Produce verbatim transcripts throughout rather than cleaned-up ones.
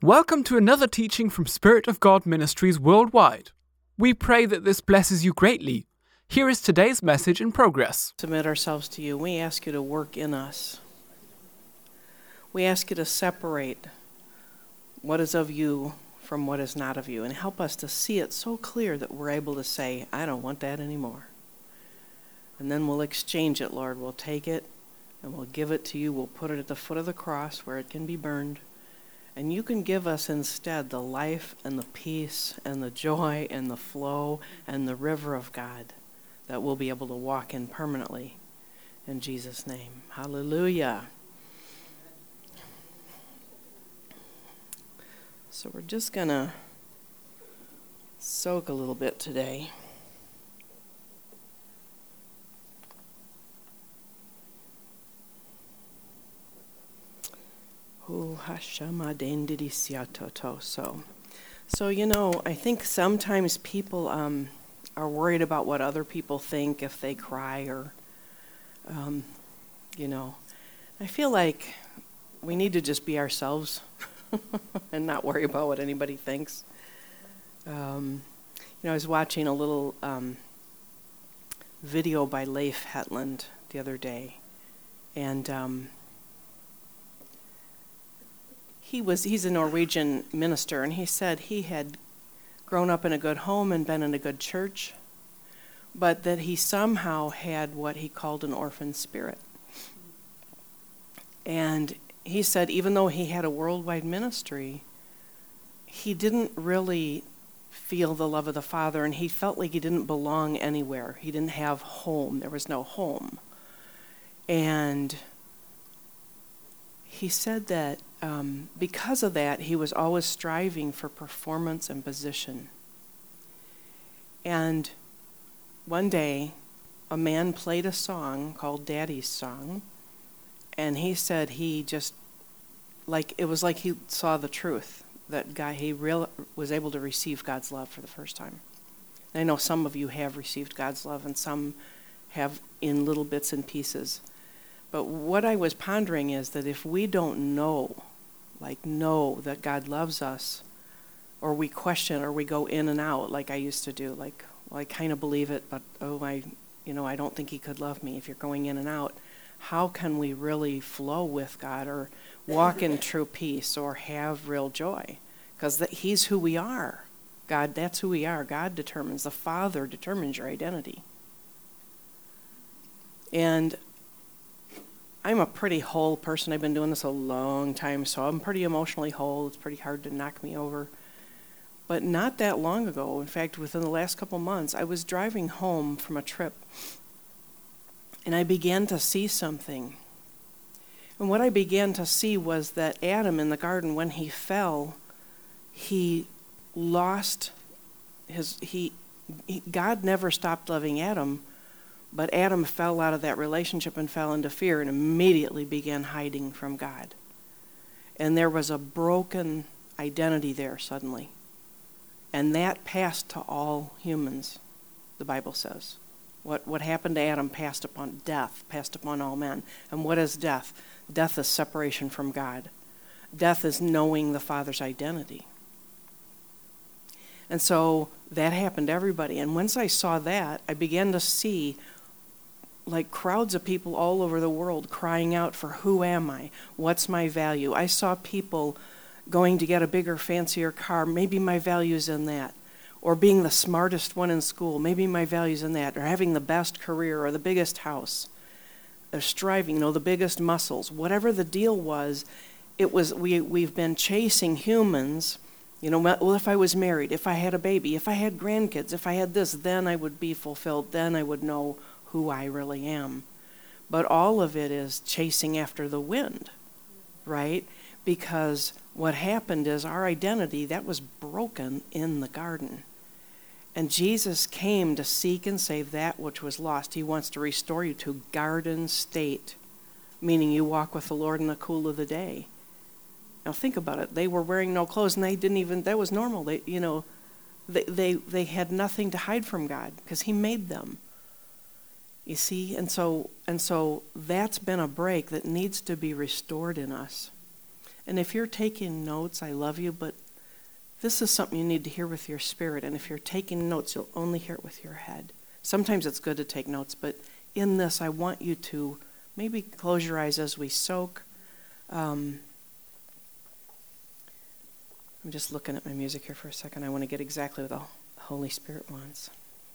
Welcome to another teaching from Spirit of God Ministries worldwide. We pray that this blesses you greatly. Here is today's message in progress. Submit ourselves to you. We ask you to work in us. We ask you to separate what is of you from what is not of you and help us to see it so clear that we're able to say, I don't want that anymore. And then we'll exchange it, Lord. We'll take it and we'll give it to you. We'll put it at the foot of the cross where it can be burned. And you can give us instead the life and the peace and the joy and the flow and the river of God that we'll be able to walk in permanently. In Jesus' name. Hallelujah. So we're just going to soak a little bit today. Oh, hashama dendidi siatoto. So, so you know, I think sometimes people um, are worried about what other people think if they cry or, um, you know, I feel like we need to just be ourselves and not worry about what anybody thinks. Um, you know, I was watching a little um, video by Leif Hetland the other day, and um, he was he's a Norwegian minister, and he said he had grown up in a good home and been in a good church, but that he somehow had what he called an orphan spirit. And he said even though he had a worldwide ministry, he didn't really feel the love of the Father, and he felt like he didn't belong anywhere. He didn't have home. There was no home. And he said that um, because of that, he was always striving for performance and position. And one day, a man played a song called Daddy's Song, and he said he just, like, it was like he saw the truth, that guy, he real, was able to receive God's love for the first time. And I know some of you have received God's love, and some have in little bits and pieces. But what I was pondering is that if we don't know, like know that God loves us, or we question, or we go in and out like I used to do, like, well, I kind of believe it, but oh, I, you know, I don't think he could love me. If you're going in and out, how can we really flow with God or walk in true peace or have real joy? Because he's who we are. God, that's who we are. God determines, the Father determines your identity. And I'm a pretty whole person. I've been doing this a long time, so I'm pretty emotionally whole. It's pretty hard to knock me over. But not that long ago, in fact, within the last couple months, I was driving home from a trip, and I began to see something. And what I began to see was that Adam in the garden, when he fell, he lost his, he, he God never stopped loving Adam, but Adam fell out of that relationship and fell into fear and immediately began hiding from God. And there was a broken identity there suddenly. And that passed to all humans, the Bible says. What what happened to Adam passed upon death, passed upon all men. And what is death? Death is separation from God. Death is knowing the Father's identity. And so that happened to everybody. And once I saw that, I began to see like crowds of people all over the world crying out for who am I? What's my value? I saw people going to get a bigger, fancier car. Maybe my value's in that. Or being the smartest one in school. Maybe my value's in that. Or having the best career or the biggest house. Or striving, you know, the biggest muscles. Whatever the deal was, it was we, we've been chasing humans. You know, well, if I was married, if I had a baby, if I had grandkids, if I had this, then I would be fulfilled. Then I would know who I really am. But all of it is chasing after the wind, right? Because what happened is our identity, that was broken in the garden. And Jesus came to seek and save that which was lost. He wants to restore you to garden state, meaning you walk with the Lord in the cool of the day. Now think about it. They were wearing no clothes, and they didn't even, that was normal. They, you know, they, they, they had nothing to hide from God because he made them. You see, and so and so that's been a break that needs to be restored in us. And if you're taking notes, I love you, but this is something you need to hear with your spirit. And if you're taking notes, you'll only hear it with your head. Sometimes it's good to take notes, but in this, I want you to maybe close your eyes as we soak. Um, I'm just looking at my music here for a second. I want to get exactly what the Holy Spirit wants.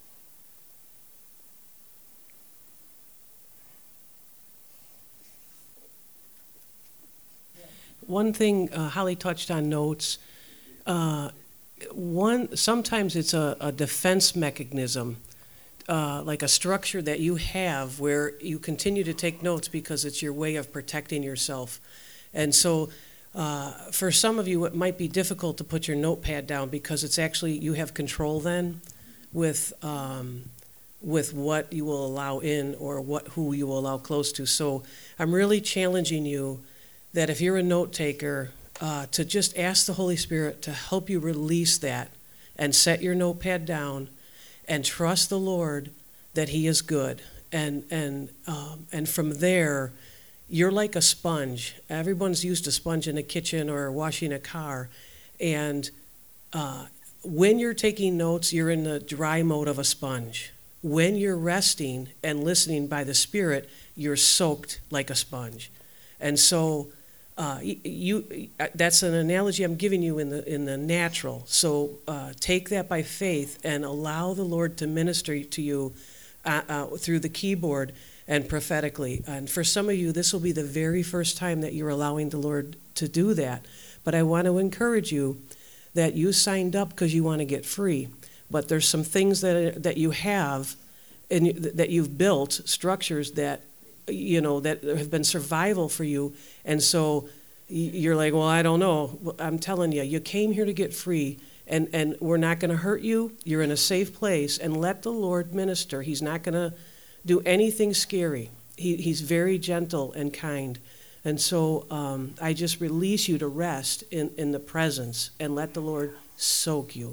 One thing uh, Holly touched on notes. Uh, one sometimes it's a, a defense mechanism, uh, like a structure that you have where you continue to take notes because it's your way of protecting yourself. And so, uh, for some of you, it might be difficult to put your notepad down because it's actually you have control then with um, with what you will allow in or what who you will allow close to. So I'm really challenging you that if you're a note taker, uh, to just ask the Holy Spirit to help you release that and set your notepad down and trust the Lord that He is good. And and um, and from there, you're like a sponge. Everyone's used a sponge in a kitchen or washing a car. And uh, when you're taking notes, you're in the dry mode of a sponge. When you're resting and listening by the Spirit, you're soaked like a sponge. And so Uh, you, that's an analogy I'm giving you in the in the natural. So uh, take that by faith and allow the Lord to minister to you uh, uh, through the keyboard and prophetically. And for some of you, this will be the very first time that you're allowing the Lord to do that. But I want to encourage you that you signed up because you want to get free. But there's some things that that you have and that you've built, structures that you know, that have been survival for you. And so you're like, well, I don't know. I'm telling you, you came here to get free, and, and we're not going to hurt you. You're in a safe place, and let the Lord minister. He's not going to do anything scary. He, he's very gentle and kind. And so um, I just release you to rest in, in the presence and let the Lord soak you.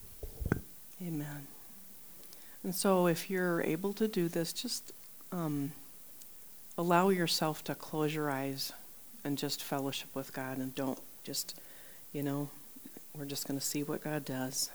Amen. And so if you're able to do this, just um, allow yourself to close your eyes and just fellowship with God, and don't just, you know, we're just going to see what God does.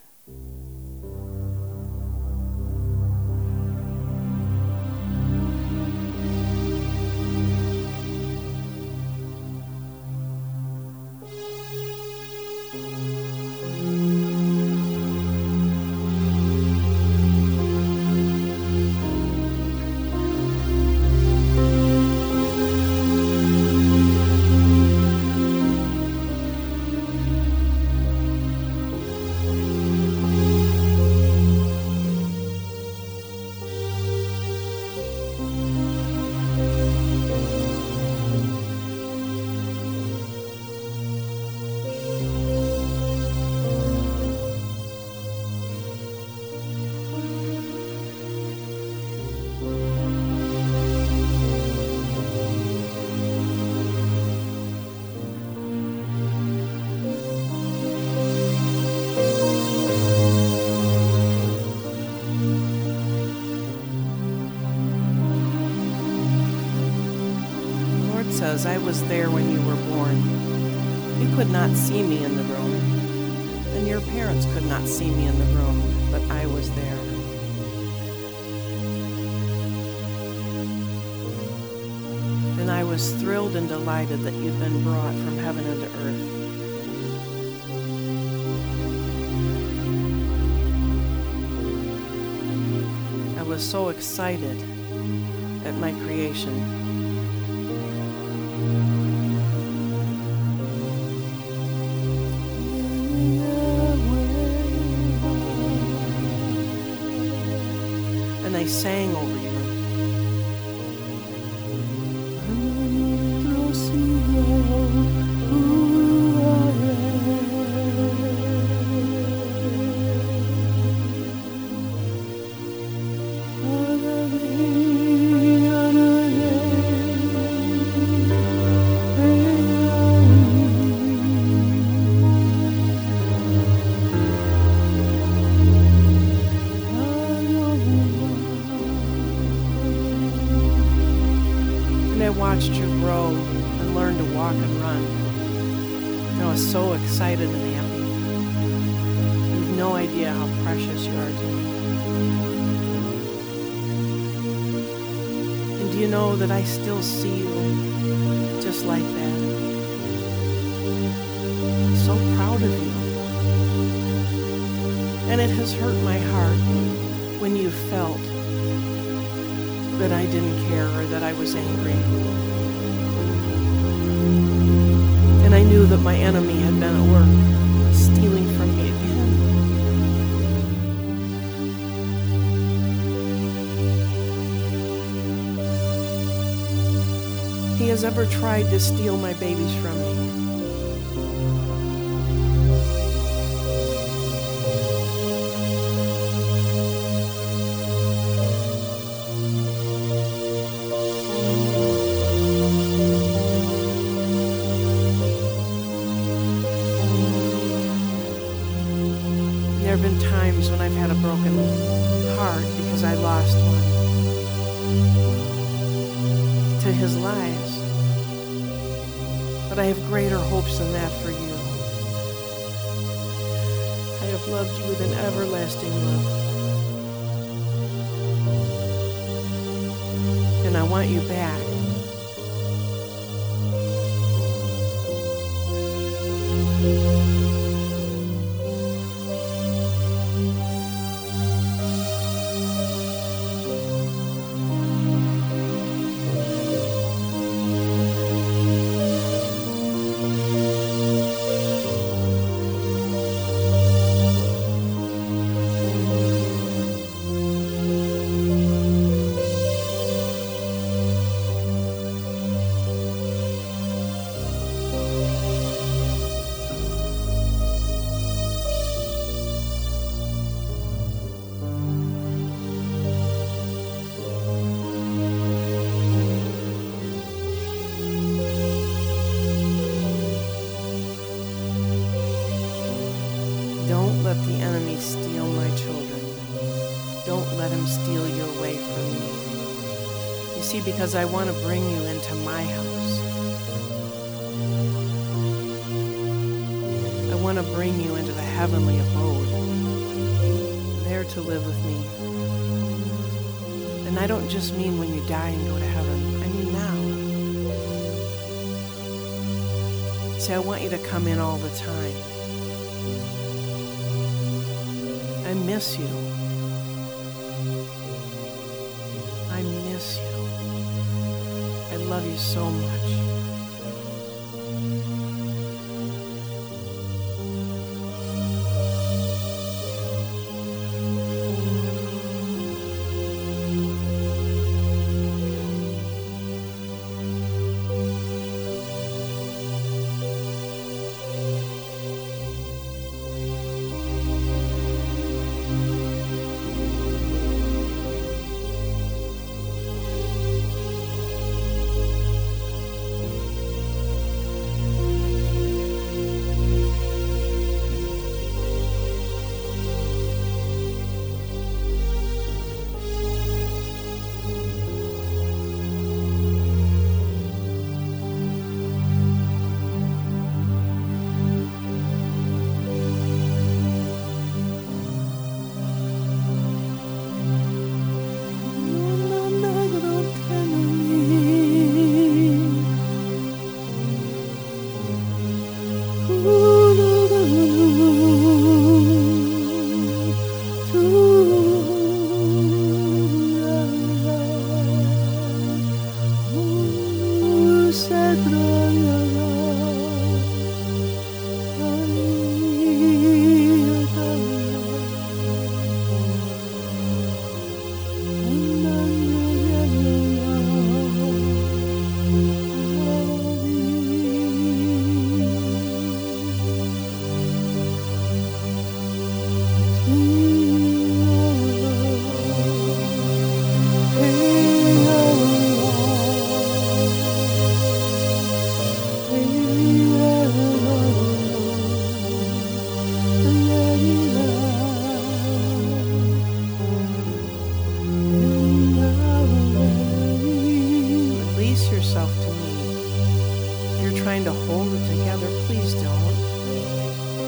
Says, I was there when you were born. You could not see me in the room, and your parents could not see me in the room, but I was there. And I was thrilled and delighted that you'd been brought from heaven into earth. I was so excited at my creation. And I sang over you. And I watched you grow and learn to walk and run. was so excited and happy. You have no idea how precious you are to me. And do you know that I still see you just like that? So proud of you. And it has hurt my heart when you felt that I didn't care or that I was angry. And I knew that my enemy had been at work, stealing from me again. He has ever tried to steal my babies from me. There have been times when I've had a broken heart because I lost one to his lies. But I have greater hopes than that for you. I have loved you with an everlasting love. And I want you back. Don't let the enemy steal my children. Don't let him steal you away from me. You see, because I want to bring you into my house. I want to bring you into the heavenly abode, there to live with me. And I don't just mean when you die and go to heaven. I mean now. See, I want you to come in all the time. I miss you. I miss you. I love you so much.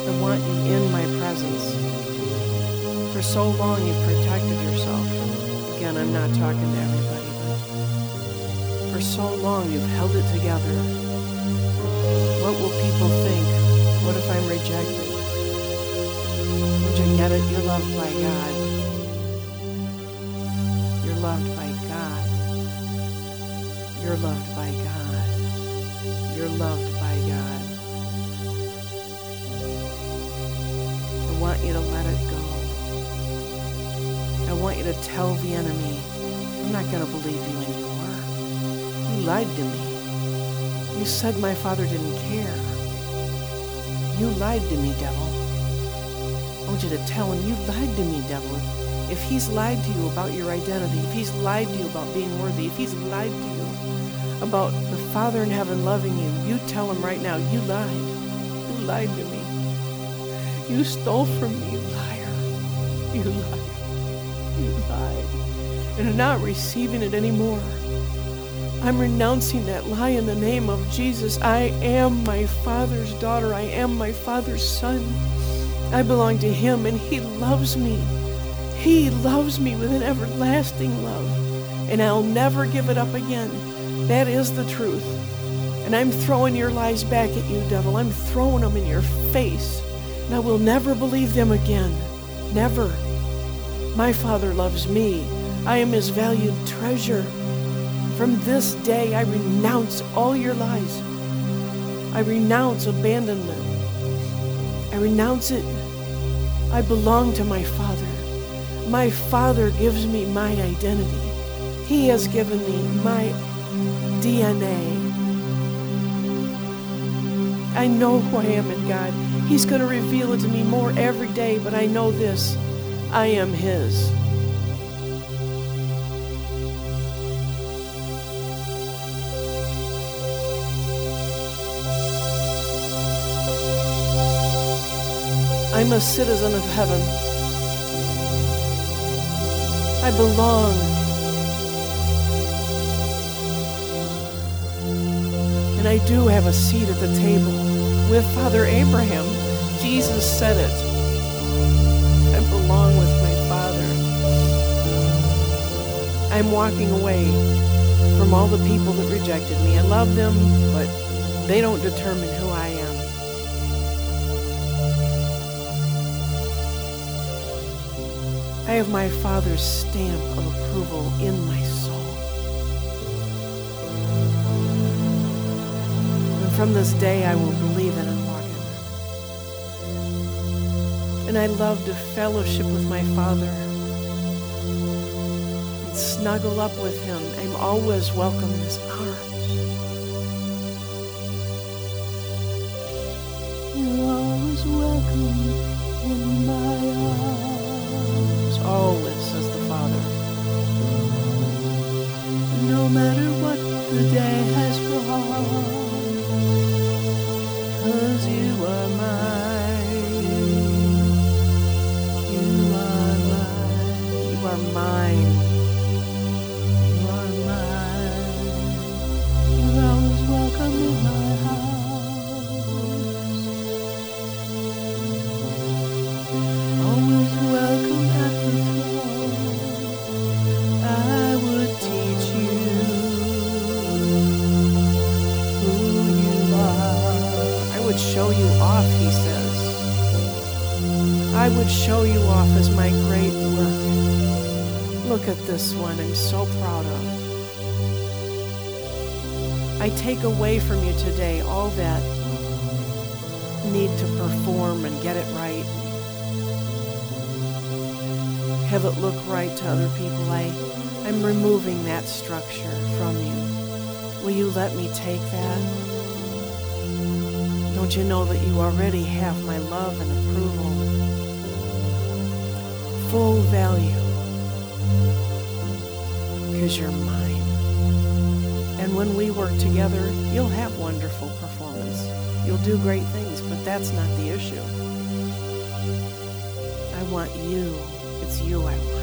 I want you in my presence. For so long you've protected yourself. Again, I'm not talking to everybody, but for so long you've held it together. What will people think? What if I'm rejected? Don't you get it? You're loved by God. You're loved by God. You're loved by God. You're loved by God. I want you to let it go. I want you to tell the enemy, I'm not going to believe you anymore. You lied to me. You said my father didn't care. You lied to me, devil. I want you to tell him, you lied to me, devil. If he's lied to you about your identity, if he's lied to you about being worthy, if he's lied to you about the Father in heaven loving you, you tell him right now, you lied. You lied to me. You stole from me, you liar. You lied. You lied. And I'm not receiving it anymore. I'm renouncing that lie in the name of Jesus. I am my Father's daughter. I am my Father's son. I belong to him, and he loves me. He loves me with an everlasting love, and I'll never give it up again. That is the truth. And I'm throwing your lies back at you, devil. I'm throwing them in your face, and I will never believe them again. Never. My Father loves me. I am his valued treasure. From this day, I renounce all your lies. I renounce abandonment. I renounce it. I belong to my Father. My Father gives me my identity. He has given me my D N A. I know who I am in God. He's going to reveal it to me more every day, but I know this. I am his. I'm a citizen of heaven. I belong. And I do have a seat at the table with Father Abraham. Jesus said it. I belong with my Father. I'm walking away from all the people that rejected me. I love them, but they don't determine who I am. I have my Father's stamp of approval in my soul. And from this day, I will believe in and walk in. And I love to fellowship with my Father and snuggle up with him. I'm always welcome in his arms. You're always welcome in my arms. Always, says the Father. No matter what the day has brought, 'cause you are mine. You are mine. You are mine. You are mine. You're always welcome in my house. Always welcome at the throne. I would teach you who you are. I would show you off, he says. I would show you off as my great work. Look at this one I'm so proud of. I take away from you today all that need to perform and get it right. Have it look right to other people. I, I'm removing that structure from you. Will you let me take that? Don't you know that you already have my love and approval? Full value. Because you're mine. And when we work together, you'll have wonderful performance. You'll do great things, but that's not the issue. I want you. It's you I want.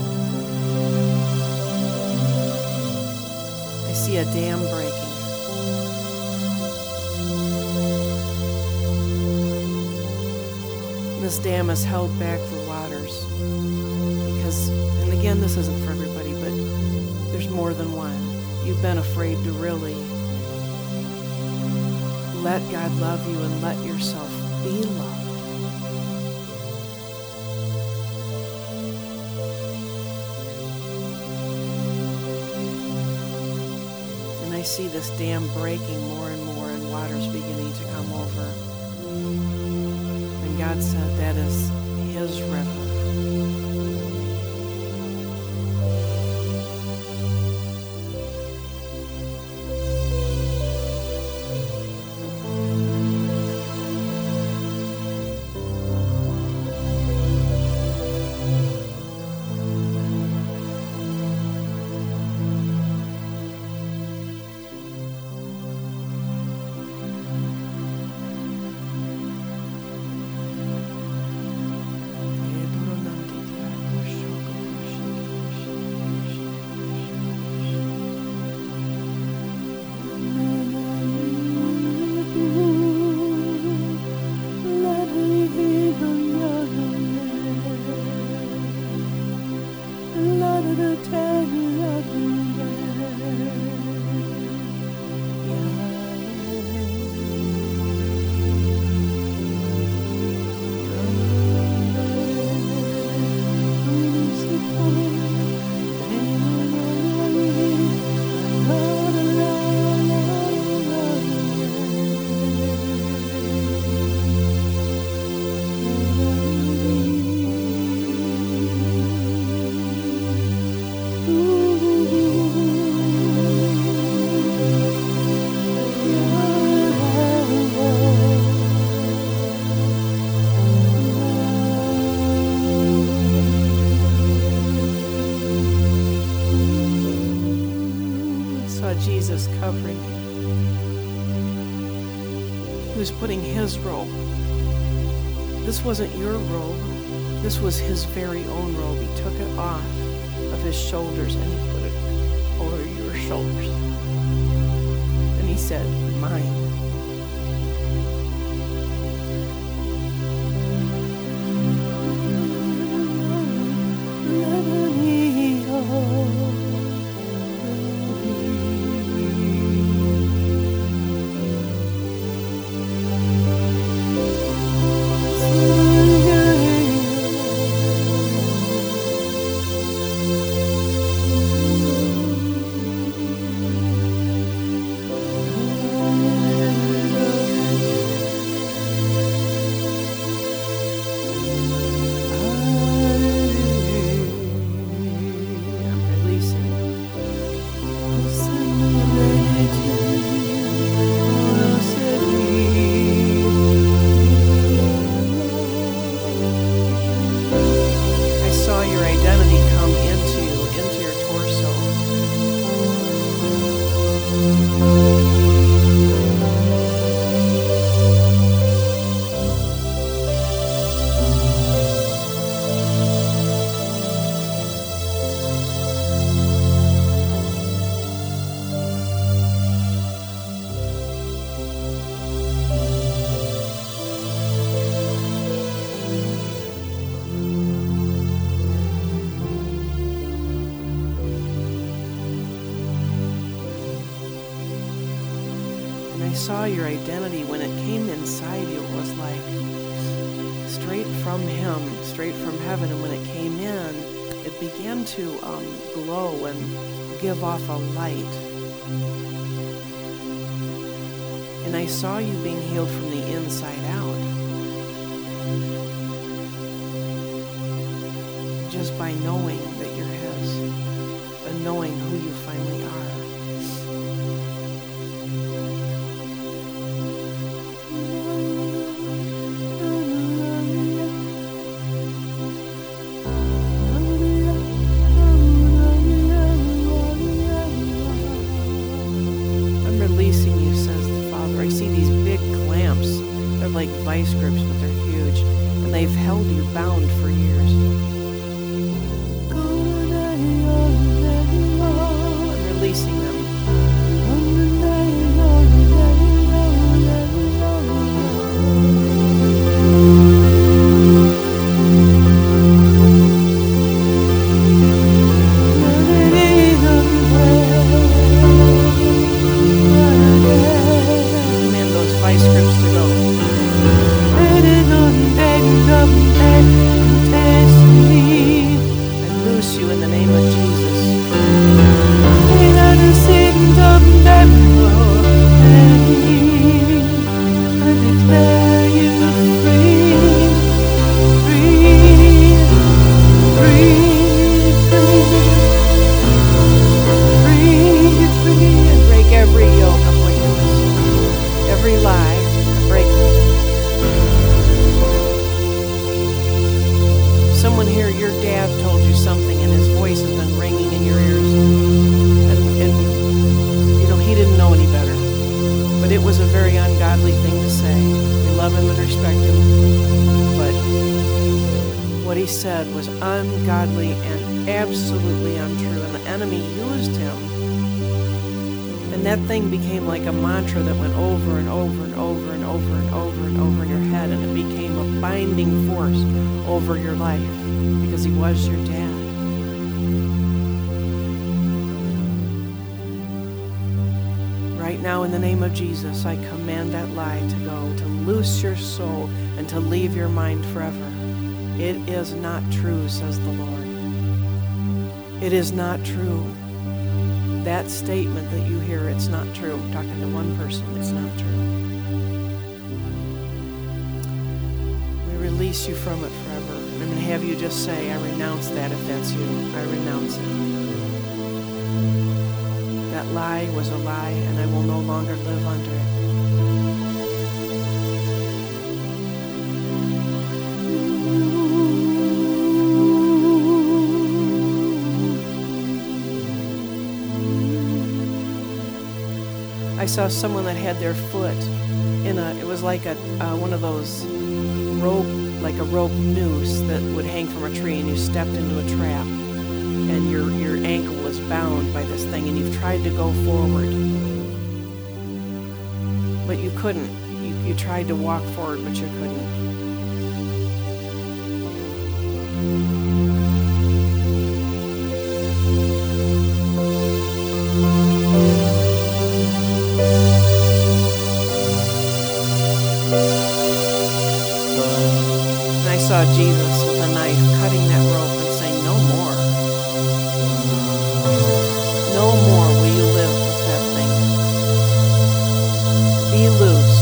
I see a dam breaking. this dam has held back the waters. Because, and again, this isn't for everybody, but there's more than one. You've been afraid to really let God love you and let yourself be loved. And I see this dam breaking more and more and water's beginning to come over. And God said that is His river. Jesus covering you. He was putting His robe. This wasn't your robe. This was His very own robe. He took it off of His shoulders and He put it over your shoulders. And He said, mine. I saw your identity when it came inside you. It was like straight from Him, straight from heaven. And when it came in, it began to um, glow and give off a light. And I saw you being healed from the inside out. Just by knowing that you're His and knowing who you finally are. Like vice grips, but they're huge, and they've held you bound for years. I'm releasing them. it was a very ungodly thing to say. We love him and respect him, but what he said was ungodly and absolutely untrue, and the enemy used him. And that thing became like a mantra that went over and over and over and over and over and over in your head, and it became a binding force over your life because he was your dad. Right now, in the name of Jesus, I command that lie to go, to loose your soul and to leave your mind forever. It is not true, says the Lord. It is not true. That statement that you hear, it's not true. I'm talking to one person, it's not true. We release you from it forever. I'm going to have you just say, I renounce that if that's you. I renounce it. That lie was a lie, and I will no longer live under it. I saw someone that had their foot in a, it was like a uh, one of those rope, like a rope noose that would hang from a tree, and you stepped into a trap, and your, your ankle was bound by this thing, and you've tried to go forward, but you couldn't. You, you tried to walk forward, but you couldn't. And I saw Jesus with a knife cutting that rope and saying, no more. No more will you live with that thing. Be loosed.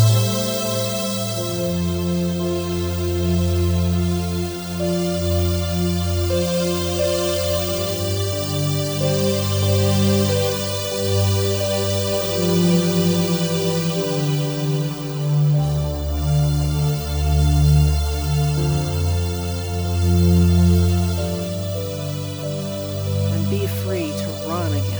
Be free to run again.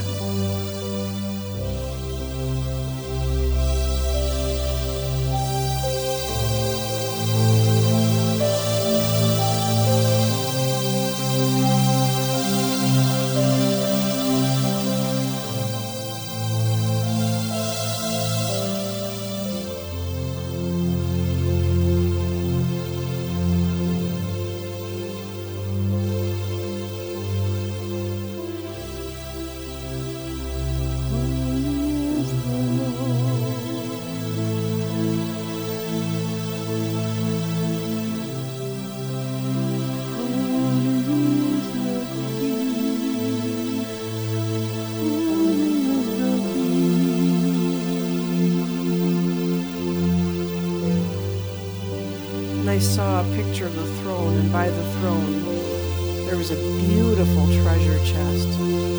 And I saw a picture of the throne, and by the throne there was a beautiful treasure chest.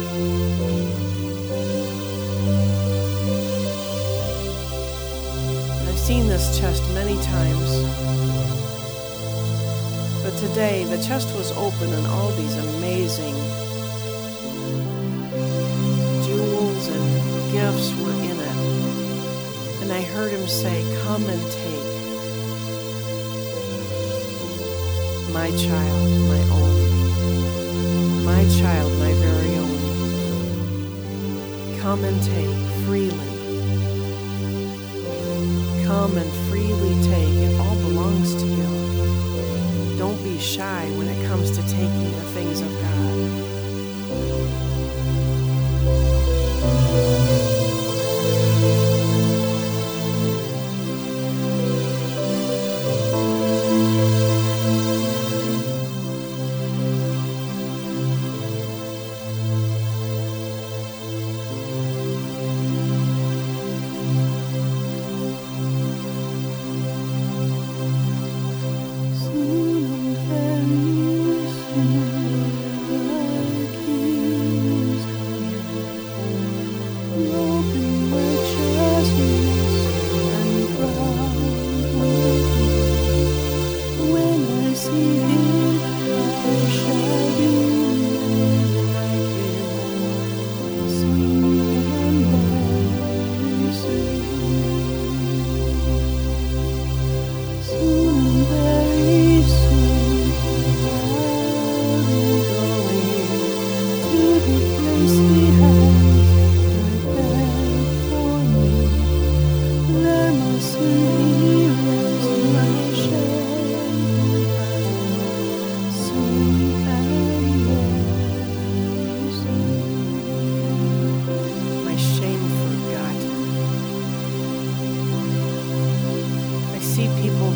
I've seen this chest many times, but today the chest was open and all these amazing jewels and gifts were in it. And I heard him say, come and take. My child, my own. My child, my very own. Come and take freely. Come and freely take. It all belongs to you. Don't be shy when it comes to taking the things of God.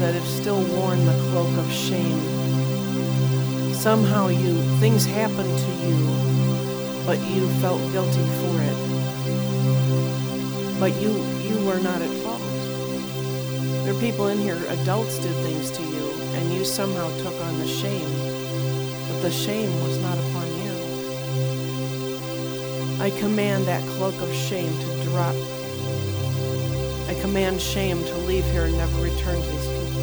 that have still worn the cloak of shame. Somehow you things happened to you, but you felt guilty for it. But you you were not at fault. There are people in here, adults did things to you, and you somehow took on the shame. But the shame was not upon you. I command that cloak of shame to drop. I command shame to leave here and never return to these people.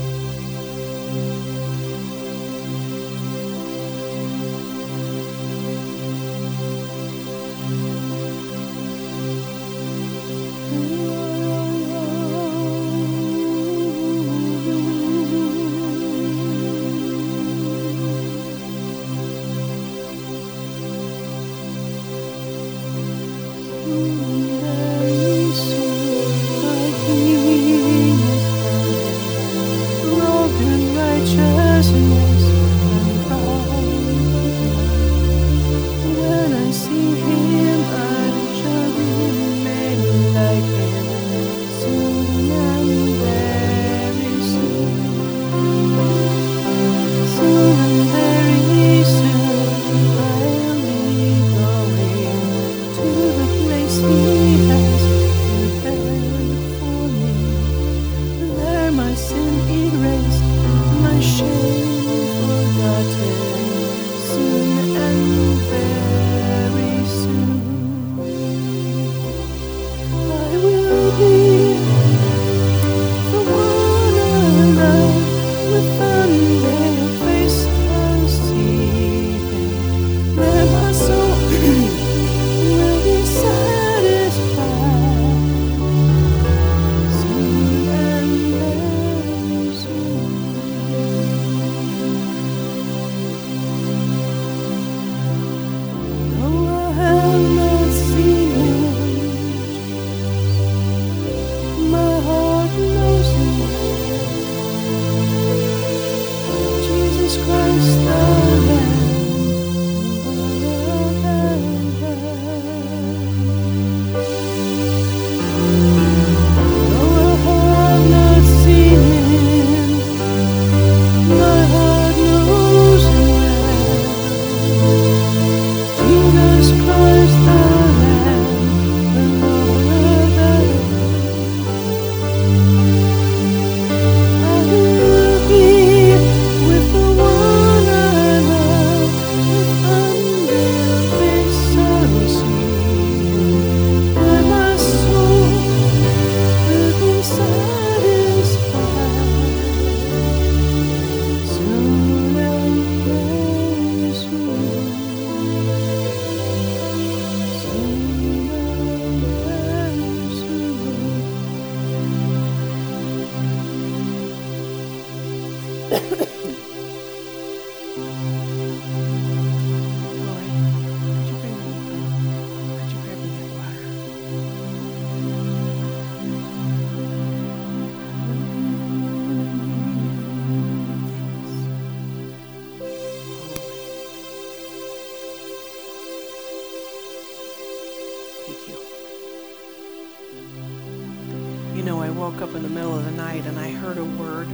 You know, I woke up in the middle of the night and I heard a word,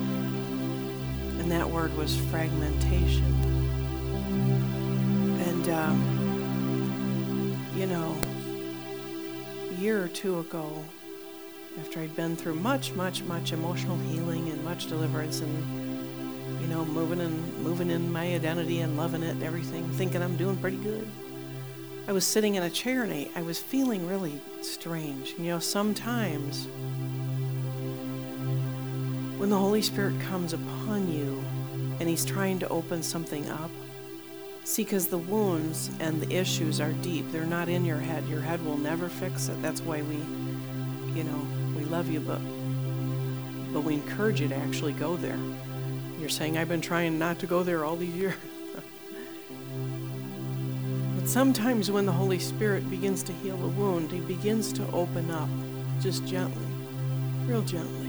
and that word was fragmentation. And, um, you know, a year or two ago, after I'd been through much, much, much emotional healing and much deliverance and, you know, moving in, moving in my identity and loving it and everything, thinking I'm doing pretty good, I was sitting in a chair and I, I was feeling really strange. You know, sometimes when the Holy Spirit comes upon you and He's trying to open something up, see, because the wounds and the issues are deep. They're not in your head. Your head will never fix it. That's why we, you know, we love you, but, but we encourage you to actually go there. You're saying, I've been trying not to go there all these years. Sometimes when the Holy Spirit begins to heal a wound, He begins to open up just gently, real gently.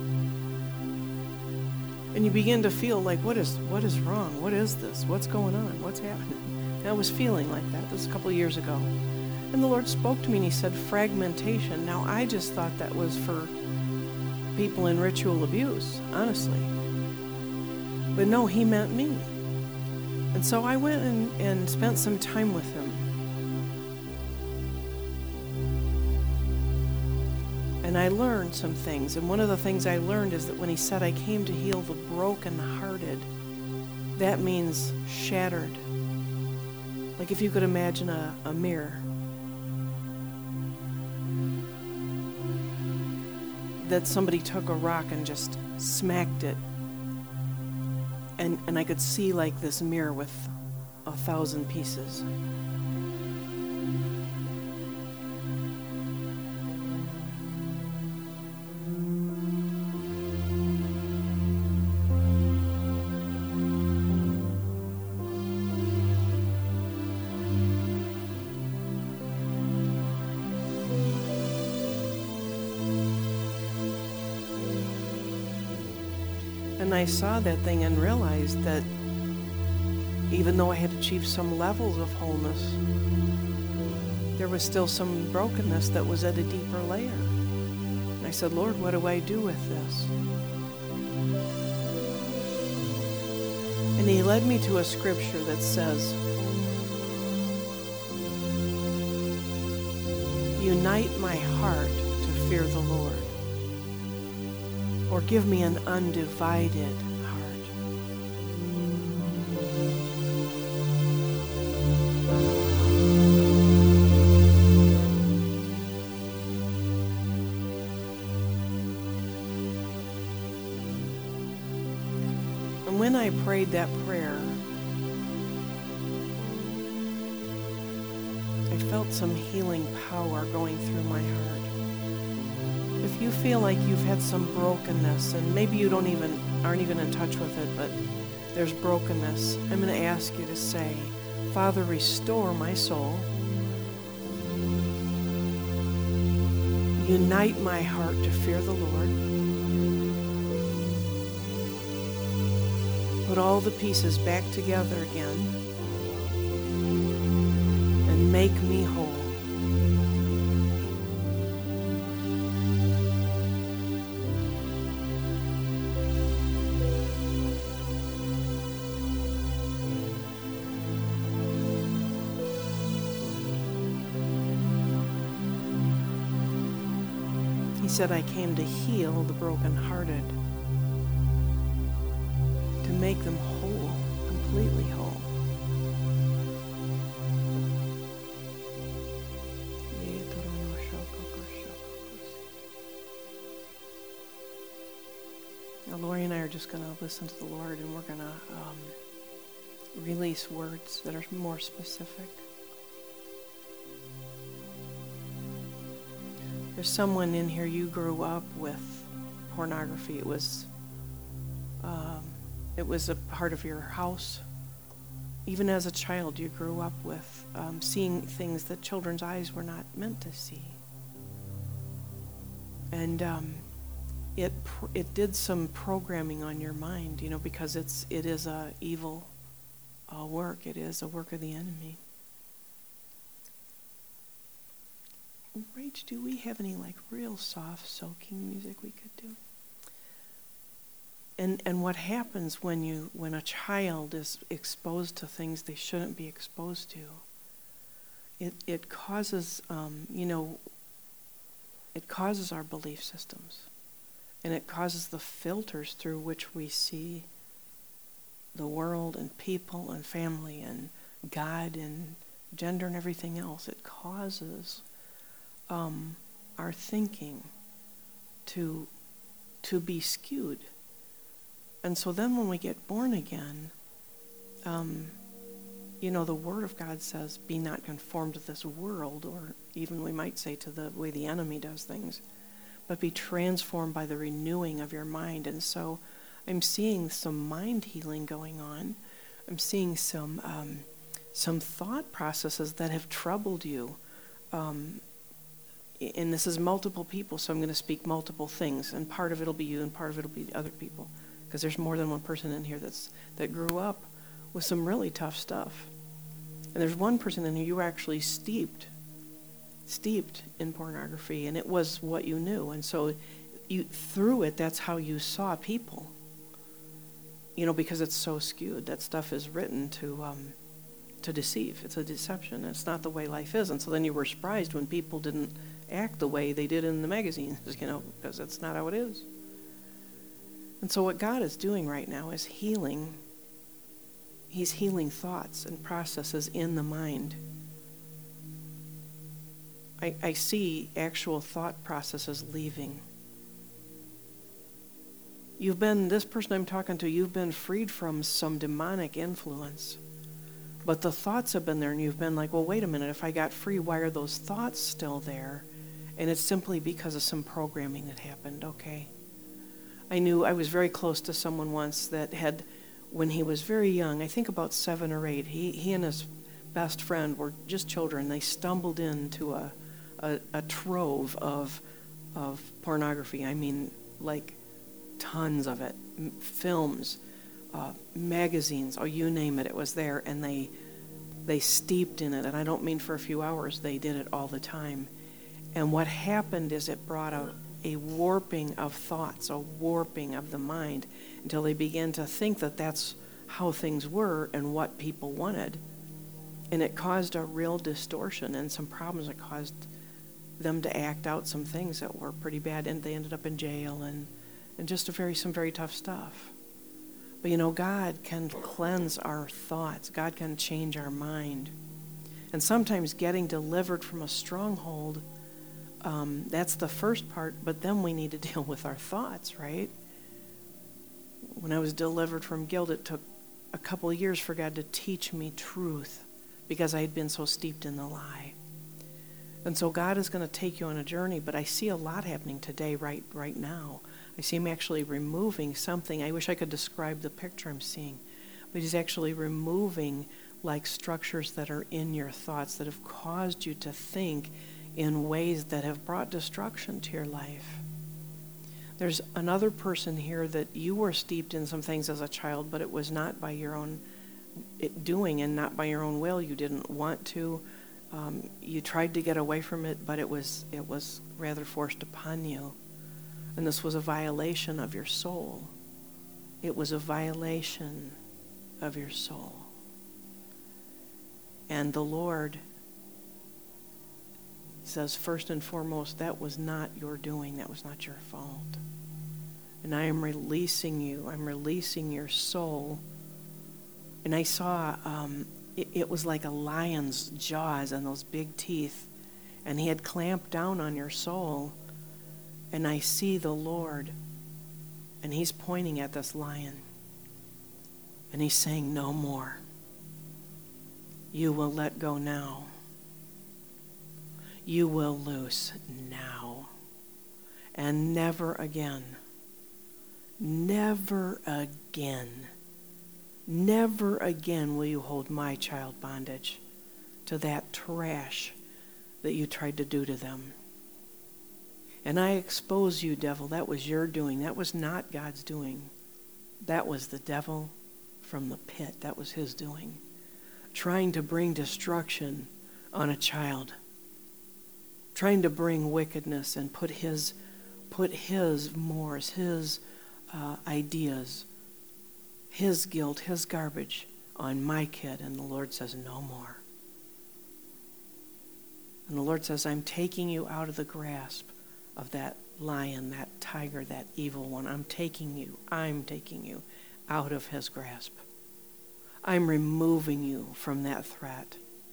And you begin to feel like, what is what is wrong? What is this? What's going on? What's happening? And I was feeling like that. This was a couple of years ago. And the Lord spoke to me and He said, fragmentation. Now, I just thought that was for people in ritual abuse, honestly. But no, he meant me. And so I went and, and spent some time with him. And I learned some things. And one of the things I learned is that when he said, I came to heal the brokenhearted, that means shattered. Like if you could imagine a, a mirror. That somebody took a rock and just smacked it. And, and I could see like this mirror with a thousand pieces. And I saw that thing and realized that even though I had achieved some levels of wholeness, there was still some brokenness that was at a deeper layer. And I said, Lord, what do I do with this? And he led me to a scripture that says, unite my heart to fear the Lord. Or give me an undivided heart. And when I prayed that prayer, I felt some healing power going through my heart. If you feel like you've had some brokenness, and maybe you don't even aren't even in touch with it, but there's brokenness, I'm going to ask you to say, Father, restore my soul. Unite my heart to fear the Lord. Put all the pieces back together again and make me whole. He said, I came to heal the brokenhearted, to make them whole, completely whole. Now, Lori and I are just going to listen to the Lord, and we're going to um, release words that are more specific. There's someone in here, you grew up with pornography. It was, um, it was a part of your house. Even as a child, you grew up with um, seeing things that children's eyes were not meant to see. And um, it it did some programming on your mind, you know, because it's it is a evil uh, work. It is a work of the enemy. Rach, do we have any like real soft soaking music we could do? And and what happens when you when a child is exposed to things they shouldn't be exposed to? It it causes um, you know. It causes our belief systems, and it causes the filters through which we see the world and people and family and God and gender and everything else. It causes Um, our thinking to to be skewed. And so then when we get born again, um, you know, the Word of God says, be not conformed to this world, or even we might say to the way the enemy does things, but be transformed by the renewing of your mind. And so I'm seeing some mind healing going on. I'm seeing some um, some thought processes that have troubled you. Um, and this is multiple people, so I'm going to speak multiple things, and part of it will be you and part of it will be the other people, because there's more than one person in here that's that grew up with some really tough stuff. And there's one person in here, you were actually steeped, steeped in pornography, and it was what you knew. And so you through it, that's how you saw people. You know, because it's so skewed. That stuff is written to um, to deceive. It's a deception. It's not the way life is. And so then you were surprised when people didn't act the way they did in the magazines, you know, because that's not how it is. And so what God is doing right now is healing. He's healing thoughts and processes in the mind. I, I see actual thought processes leaving. You've been, this person I'm talking to, you've been freed from some demonic influence. But the thoughts have been there, and you've been like, well, wait a minute, if I got free, why are those thoughts still there? And it's simply because of some programming that happened, okay? I knew, I was very close to someone once that had, when he was very young, I think about seven or eight, he, he and his best friend were just children. They stumbled into a, a, a trove of, of pornography. I mean, like, tons of it, M- films, uh, magazines, oh, you name it, it was there, and they they steeped in it, and I don't mean for a few hours, they did it all the time. And what happened is it brought a, a warping of thoughts, a warping of the mind, until they began to think that that's how things were and what people wanted. And it caused a real distortion and some problems. It caused them to act out some things that were pretty bad, and they ended up in jail and and just a very some very tough stuff. But you know, God can cleanse our thoughts. God can change our mind. And sometimes getting delivered from a stronghold, um, that's the first part, but then we need to deal with our thoughts, right? When I was delivered from guilt, it took a couple of years for God to teach me truth because I had been so steeped in the lie. And so God is going to take you on a journey, but I see a lot happening today, right, right now. I see him actually removing something. I wish I could describe the picture I'm seeing. But he's actually removing like structures that are in your thoughts that have caused you to think in ways that have brought destruction to your life. There's another person here that you were steeped in some things as a child, but it was not by your own doing and not by your own will. You didn't want to. Um, you tried to get away from it, but it was it was rather forced upon you. And this was a violation of your soul. It was a violation of your soul. And the Lord says, first and foremost, that was not your doing. That was not your fault. And I am releasing you. I'm releasing your soul. And I saw, um, it, it was like a lion's jaws and those big teeth. And he had clamped down on your soul. And I see the Lord, and he's pointing at this lion. And he's saying, no more. You will let go now. You will loose now. And never again. Never again. Never again will you hold my child bondage to that trash that you tried to do to them. And I expose you, devil. That was your doing. That was not God's doing. That was the devil from the pit. That was his doing. Trying to bring destruction on a child. Trying to bring wickedness and put his, put his mores, his uh, ideas, his guilt, his garbage on my kid. And the Lord says, no more. And the Lord says, I'm taking you out of the grasp of that lion, that tiger, that evil one. I'm taking you, I'm taking you out of his grasp. I'm removing you from that threat.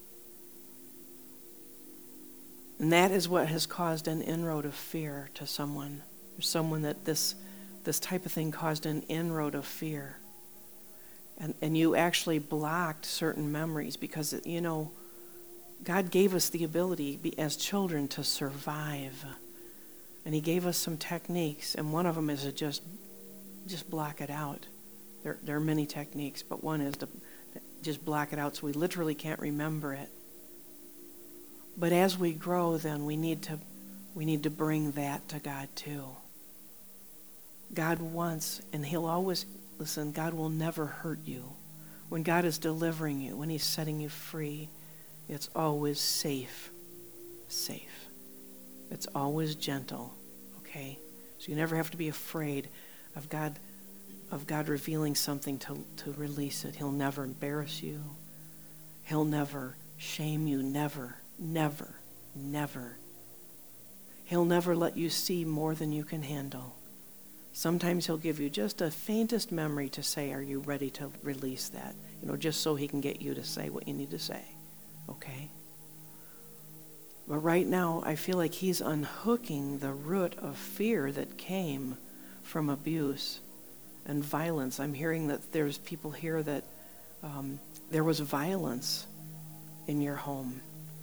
And that is what has caused an inroad of fear to someone. There's someone that this this type of thing caused an inroad of fear. And and you actually blocked certain memories because, you know, God gave us the ability be, as children to survive. And he gave us some techniques, and one of them is to just just block it out. There, there are many techniques, but one is to just block it out so we literally can't remember it. But as we grow, then we need to we need to bring that to God too. God wants, and he'll always, listen, God will never hurt you. When God is delivering you, when he's setting you free, it's always safe, safe. It's always gentle, okay? So So you never have to be afraid of God of God revealing something to, to release it. He'll never embarrass you. He'll never shame you. Never, never, never. He'll never let you see more than you can handle. Sometimes he'll give you just a faintest memory to say, are you ready to release that? You know, just so he can get you to say what you need to say. Okay? But right now, I feel like he's unhooking the root of fear that came from abuse and violence. I'm hearing that there's people here that um, there was violence in your home.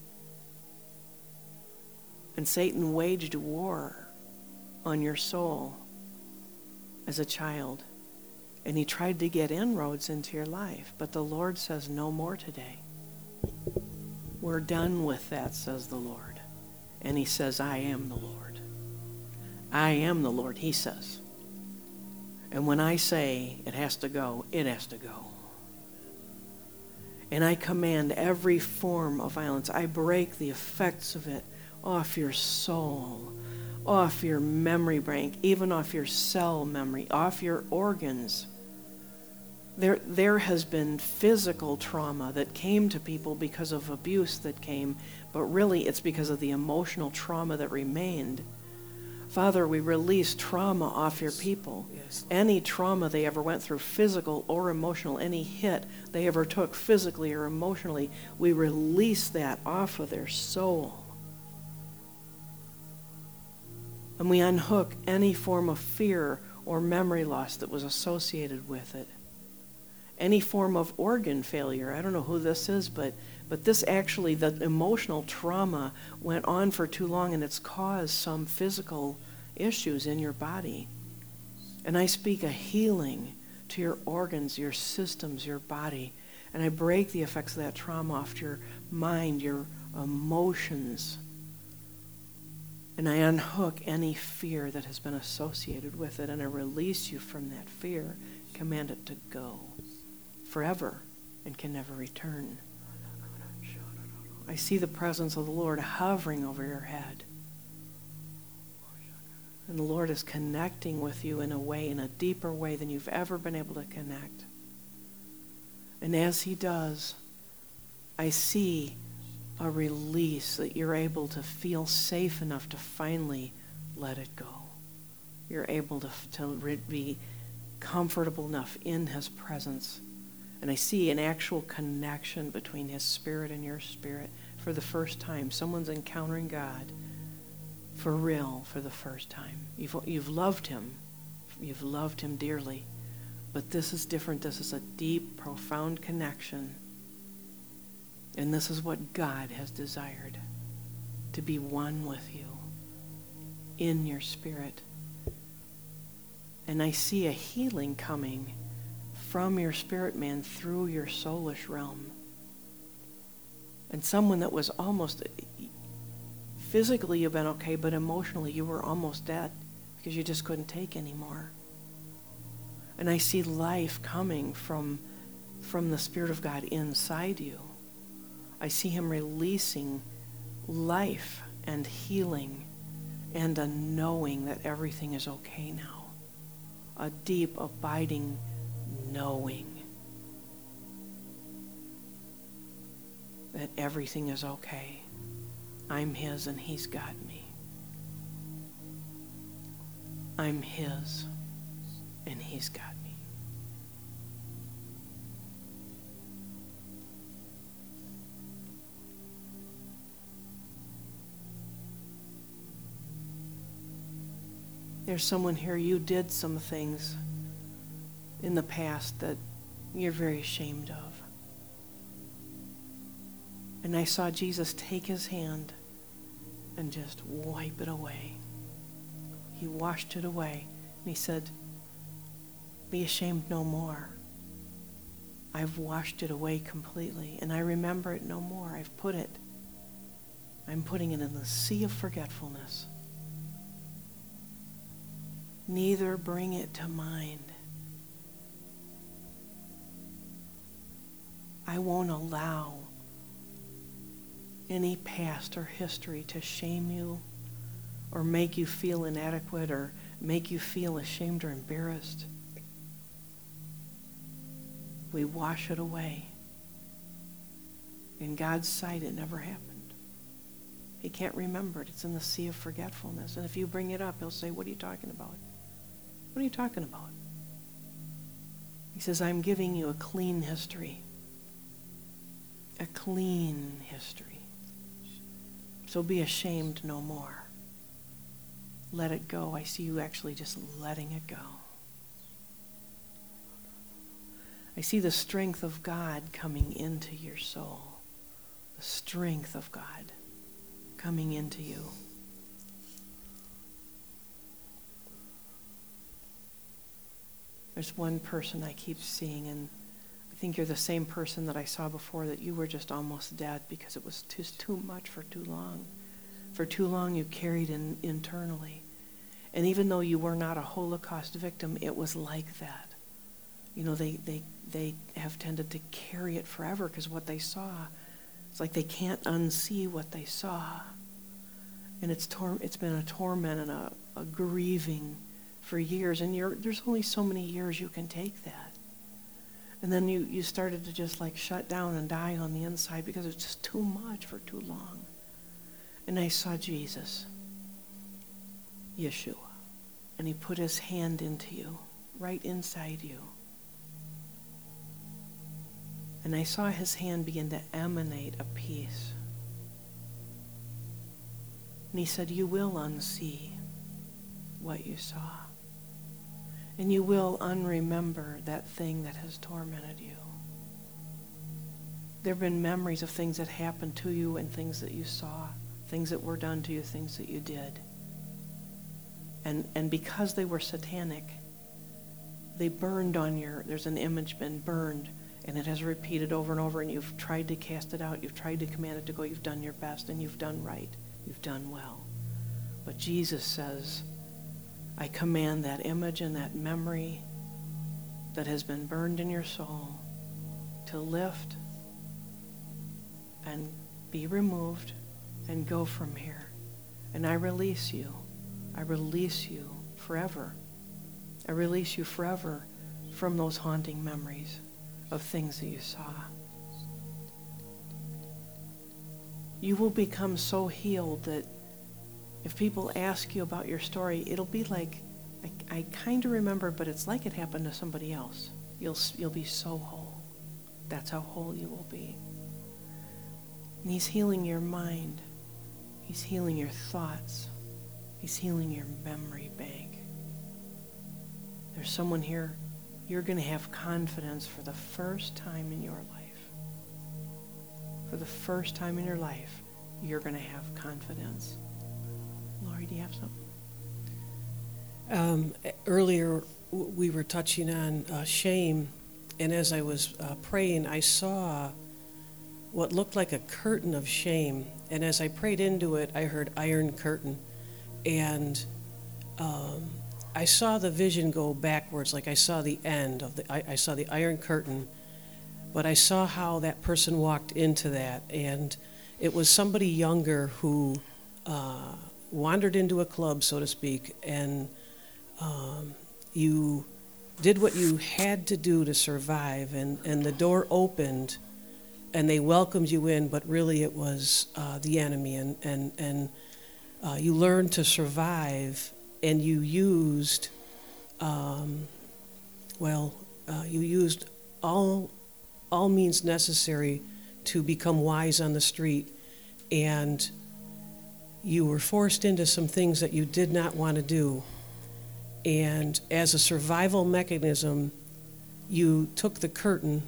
And Satan waged war on your soul as a child. And he tried to get inroads into your life. But the Lord says no more today. We're done with that, says the Lord. And he says, I am the Lord. I am the Lord, he says. And when I say it has to go, it has to go. And I command every form of violence. I break the effects of it off your soul, off your memory bank, even off your cell memory, off your organs. There, there has been physical trauma that came to people because of abuse that came, but really it's because of the emotional trauma that remained. Father, we release trauma off your people. Yes. Any trauma they ever went through, physical or emotional, any hit they ever took physically or emotionally, we release that off of their soul. And we unhook any form of fear or memory loss that was associated with it. Any form of organ failure. I don't know who this is, but but this actually, the emotional trauma went on for too long and it's caused some physical issues in your body. And I speak a healing to your organs, your systems, your body. And I break the effects of that trauma off your mind, your emotions. And I unhook any fear that has been associated with it, and I release you from that fear, command it to go forever and can never return. I see the presence of the Lord hovering over your head. And the Lord is connecting with you in a way, in a deeper way than you've ever been able to connect. And as he does, I see a release that you're able to feel safe enough to finally let it go. You're able to, to be comfortable enough in his presence. And I see an actual connection between his spirit and your spirit for the first time. Someone's encountering God for real for the first time. You've, you've loved him. You've loved him dearly. But this is different. This is a deep, profound connection. And this is what God has desired, to be one with you in your spirit. And I see a healing coming from your spirit man through your soulish realm. And someone that was almost, physically you've been okay, but emotionally you were almost dead because you just couldn't take anymore. And I see life coming from, from the Spirit of God inside you. I see him releasing life and healing and a knowing that everything is okay now. A deep, abiding knowing that everything is okay. I'm his and he's got me. I'm his and he's got me. There's someone here, you did some things in the past that you're very ashamed of. And I saw Jesus take his hand and just wipe it away. He washed it away. And he said, be ashamed no more. I've washed it away completely. And I remember it no more. I've put it. I'm putting it in the sea of forgetfulness. Neither bring it to mind. I won't allow any past or history to shame you or make you feel inadequate or make you feel ashamed or embarrassed, we wash it away. In God's sight, it never happened. He can't remember it. It's in the sea of forgetfulness. And if you bring it up, he'll say, what are you talking about? What are you talking about? He says, I'm giving you a clean history. A clean history. So be ashamed no more. Let it go. I see you actually just letting it go. I see the strength of God coming into your soul. The strength of God coming into you. There's one person I keep seeing, and I think you're the same person that I saw before, that you were just almost dead because it was just too much for too long. For too long you carried in internally. And even though you were not a Holocaust victim, it was like that. You know, they, they, they have tended to carry it forever because what they saw, it's like they can't unsee what they saw. And it's tor- it's been a torment and a, a grieving for years. And you're, there's only so many years you can take that. And then you, you started to just like shut down and die on the inside because it's just too much for too long. And I saw Jesus, Yeshua, and he put his hand into you, right inside you. And I saw his hand begin to emanate a peace. And he said, you will unsee what you saw. And you will unremember that thing that has tormented you. There have been memories of things that happened to you and things that you saw, things that were done to you, things that you did. And, and because they were satanic, they burned on your, there's an image been burned, and it has repeated over and over, and you've tried to cast it out. You've tried to command it to go. You've done your best, and you've done right. You've done well. But Jesus says, I command that image and that memory that has been burned in your soul to lift and be removed and go from here. And I release you. I release you forever. I release you forever from those haunting memories of things that you saw. You will become so healed that if people ask you about your story, it'll be like, I, I kind of remember, but it's like it happened to somebody else. You'll, you'll be so whole. That's how whole you will be. And he's healing your mind. He's healing your thoughts. He's healing your memory bank. There's someone here, you're going to have confidence for the first time in your life. For the first time in your life, you're going to have confidence. Lori, do you have something? Um, earlier, w- we were touching on uh, shame, and as I was uh, praying, I saw what looked like a curtain of shame. And as I prayed into it, I heard iron curtain. And um, I saw the vision go backwards, like I saw the end of the, I, I saw the iron curtain, but I saw how that person walked into that. And it was somebody younger who uh, wandered into a club, so to speak, and um, you did what you had to do to survive, and, and the door opened, and they welcomed you in, but really it was uh, the enemy, and, and, and uh, you learned to survive, and you used, um, well, uh, you used all, all means necessary to become wise on the street, and you were forced into some things that you did not want to do. And as a survival mechanism, you took the curtain.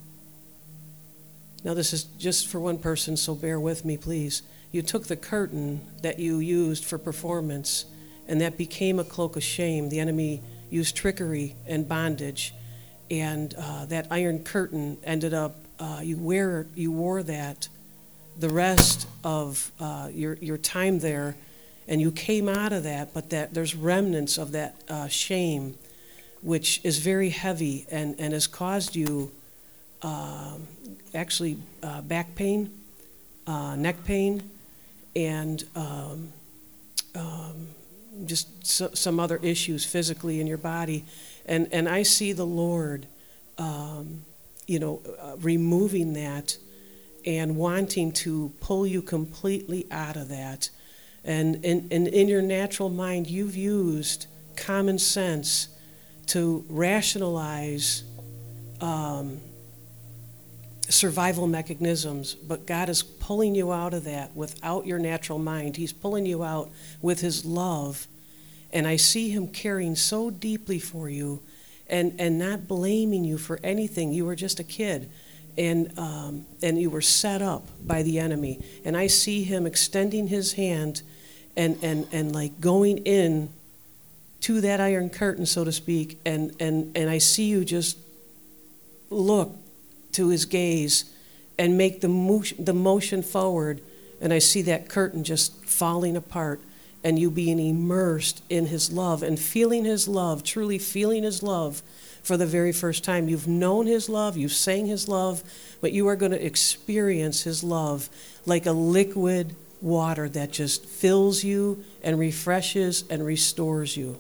Now this is just for one person, so bear with me, please. You took the curtain that you used for performance, and that became a cloak of shame. The enemy used trickery and bondage, and uh, that iron curtain ended up, uh, you wear you wore that the rest of uh, your your time there, and you came out of that, but that there's remnants of that uh, shame, which is very heavy and, and has caused you uh, actually uh, back pain, uh, neck pain, and um, um, just so, some other issues physically in your body. And, and I see the Lord, um, you know, uh, removing that and wanting to pull you completely out of that. And, and, and in your natural mind, you've used common sense to rationalize um, survival mechanisms, but God is pulling you out of that without your natural mind. He's pulling you out with his love. And I see him caring so deeply for you and, and not blaming you for anything. You were just a kid, and, um, and you were set up by the enemy. And I see him extending his hand and, and, and like going in to that iron curtain, so to speak, and, and, and I see you just look to his gaze and make the motion, the motion forward, and I see that curtain just falling apart and you being immersed in his love and feeling his love, truly feeling his love for the very first time. You've known his love, you've sang his love, but you are going to experience his love like a liquid water that just fills you and refreshes and restores you.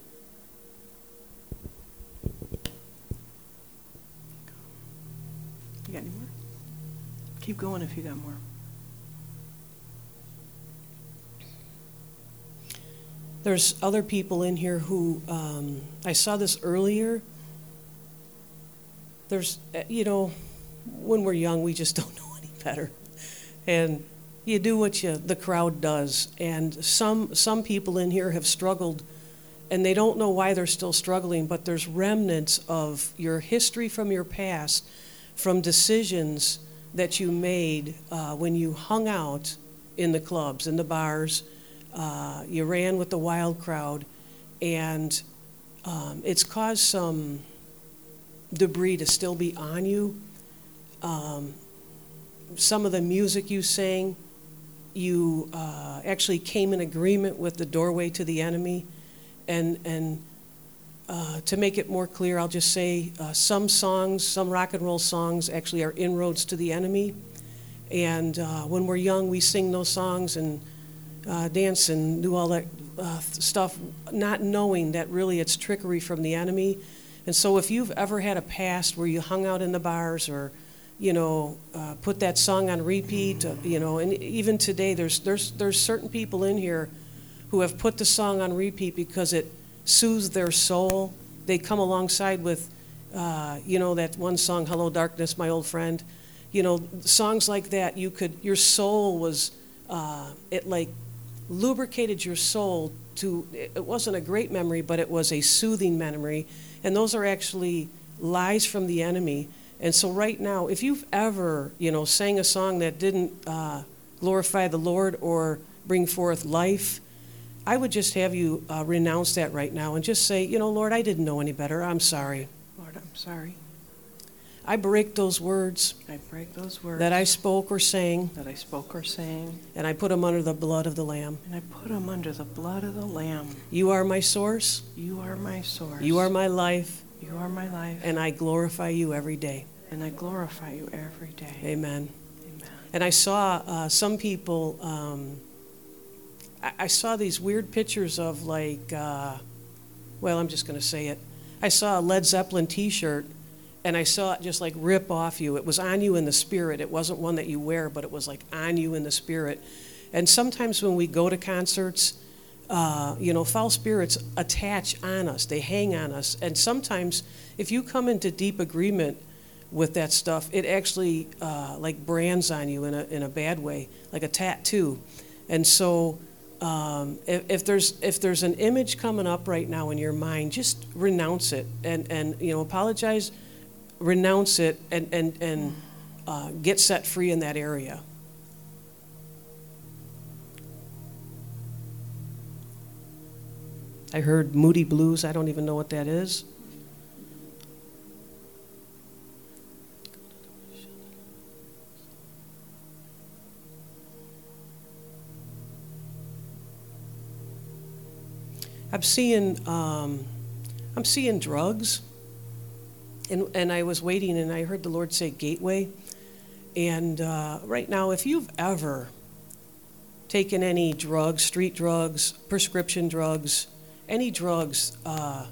You got any more? Keep going if you got more. There's other people in here who, um, I saw this earlier. There's, you know, when we're young, we just don't know any better. And you do what you, the crowd does. And some, some people in here have struggled, and they don't know why they're still struggling, but there's remnants of your history from your past, from decisions that you made uh, when you hung out in the clubs, in the bars. Uh, you ran with the wild crowd, and um, it's caused some debris to still be on you. Um, some of the music you sang, you uh, actually came in agreement with the doorway to the enemy. And, and uh, to make it more clear, I'll just say uh, some songs, some rock and roll songs actually are inroads to the enemy. And uh, when we're young, we sing those songs and uh, dance and do all that uh, stuff, not knowing that really it's trickery from the enemy. And so if you've ever had a past where you hung out in the bars or, you know, uh, put that song on repeat, uh, you know, and even today there's, there's, there's certain people in here who have put the song on repeat because it soothes their soul. They come alongside with, uh, you know, that one song, Hello Darkness, My Old Friend. You know, songs like that, you could, your soul was, uh, it like lubricated your soul to, it wasn't a great memory, but it was a soothing memory. And those are actually lies from the enemy. And so right now, if you've ever, you know, sang a song that didn't uh, glorify the Lord or bring forth life, I would just have you uh, renounce that right now and just say, you know, Lord, I didn't know any better. I'm sorry. Lord, I'm sorry. I break those words I break those words that I spoke or sang, that I spoke or sang, and I put them under the blood of the Lamb. and I put them under the blood of the Lamb. You are my source. You are my source. You are my life, You are my life. and I glorify you every day. And I glorify you every day. Amen. Amen. And I saw uh, some people, um, I, I saw these weird pictures of like, uh, well, I'm just going to say it. I saw a Led Zeppelin t-shirt, and I saw it just like rip off you. It was on you in the spirit. It wasn't one that you wear, but it was like on you in the spirit. And sometimes when we go to concerts, uh, you know, foul spirits attach on us. They hang on us. And sometimes if you come into deep agreement with that stuff, it actually uh, like brands on you in a in a bad way, like a tattoo. And so um, if, if there's if there's an image coming up right now in your mind, just renounce it and, and you know, apologize, renounce it, and, and, and uh, get set free in that area. I heard Moody Blues. I don't even know what that is. I'm seeing, um, I'm seeing drugs, and and I was waiting, and I heard the Lord say gateway. And uh, right now, if you've ever taken any drugs, street drugs, prescription drugs, any drugs, uh,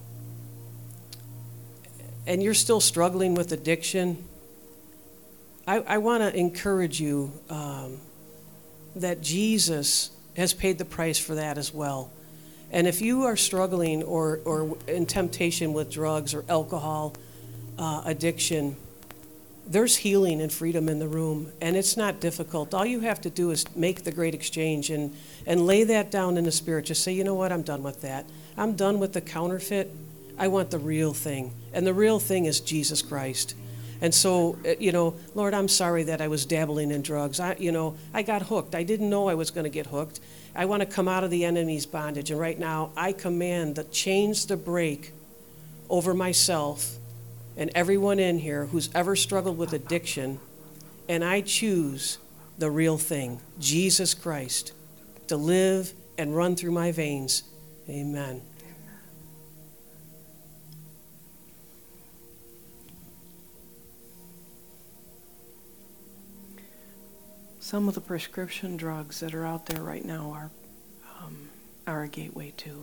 and you're still struggling with addiction, I, I want to encourage you um, that Jesus has paid the price for that as well. And if you are struggling or, or in temptation with drugs or alcohol uh, addiction, there's healing and freedom in the room, and it's not difficult. All you have to do is make the great exchange and, and lay that down in the Spirit. Just say, you know what, I'm done with that. I'm done with the counterfeit. I want the real thing, and the real thing is Jesus Christ. And so, you know, Lord, I'm sorry that I was dabbling in drugs. I, you know, I got hooked. I didn't know I was going to get hooked. I want to come out of the enemy's bondage, and right now I command the chains to break over myself and everyone in here who's ever struggled with addiction, and I choose the real thing, Jesus Christ, to live and run through my veins. Amen. Some of the prescription drugs that are out there right now are um, are a gateway too.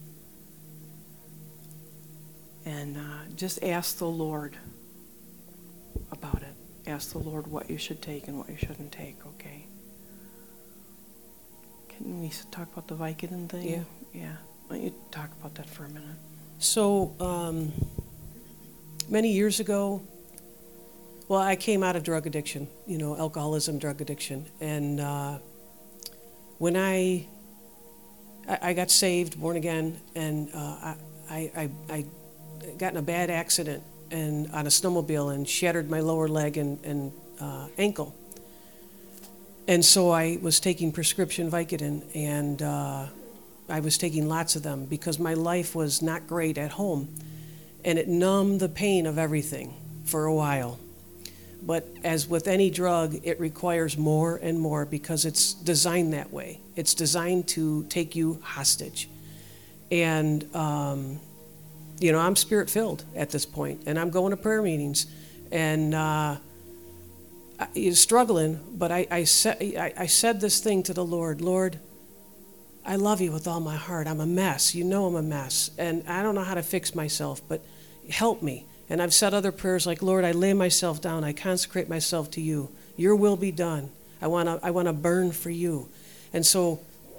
And uh, just ask the Lord about it. Ask the Lord what you should take and what you shouldn't take, okay? Can we talk about the Vicodin thing? Yeah. Yeah. Why don't you talk about that for a minute? So, um, many years ago, well, I came out of drug addiction, you know, alcoholism, drug addiction. And uh, when I, I I got saved, born again, and uh, I, I, I got in a bad accident and on a snowmobile and shattered my lower leg and, and uh, ankle. And so I was taking prescription Vicodin, and uh, I was taking lots of them because my life was not great at home. And it numbed the pain of everything for a while. But as with any drug, it requires more and more because it's designed that way. It's designed to take you hostage. And, um, you know, I'm spirit-filled at this point, and I'm going to prayer meetings. And uh, I, struggling, but I, I, said, I, I said this thing to the Lord, Lord, I love you with all my heart. I'm a mess. You know I'm a mess. And I don't know how to fix myself, but help me. And I've said other prayers like, Lord, I lay myself down. I consecrate myself to you. Your will be done. I want to I want to burn for you. And so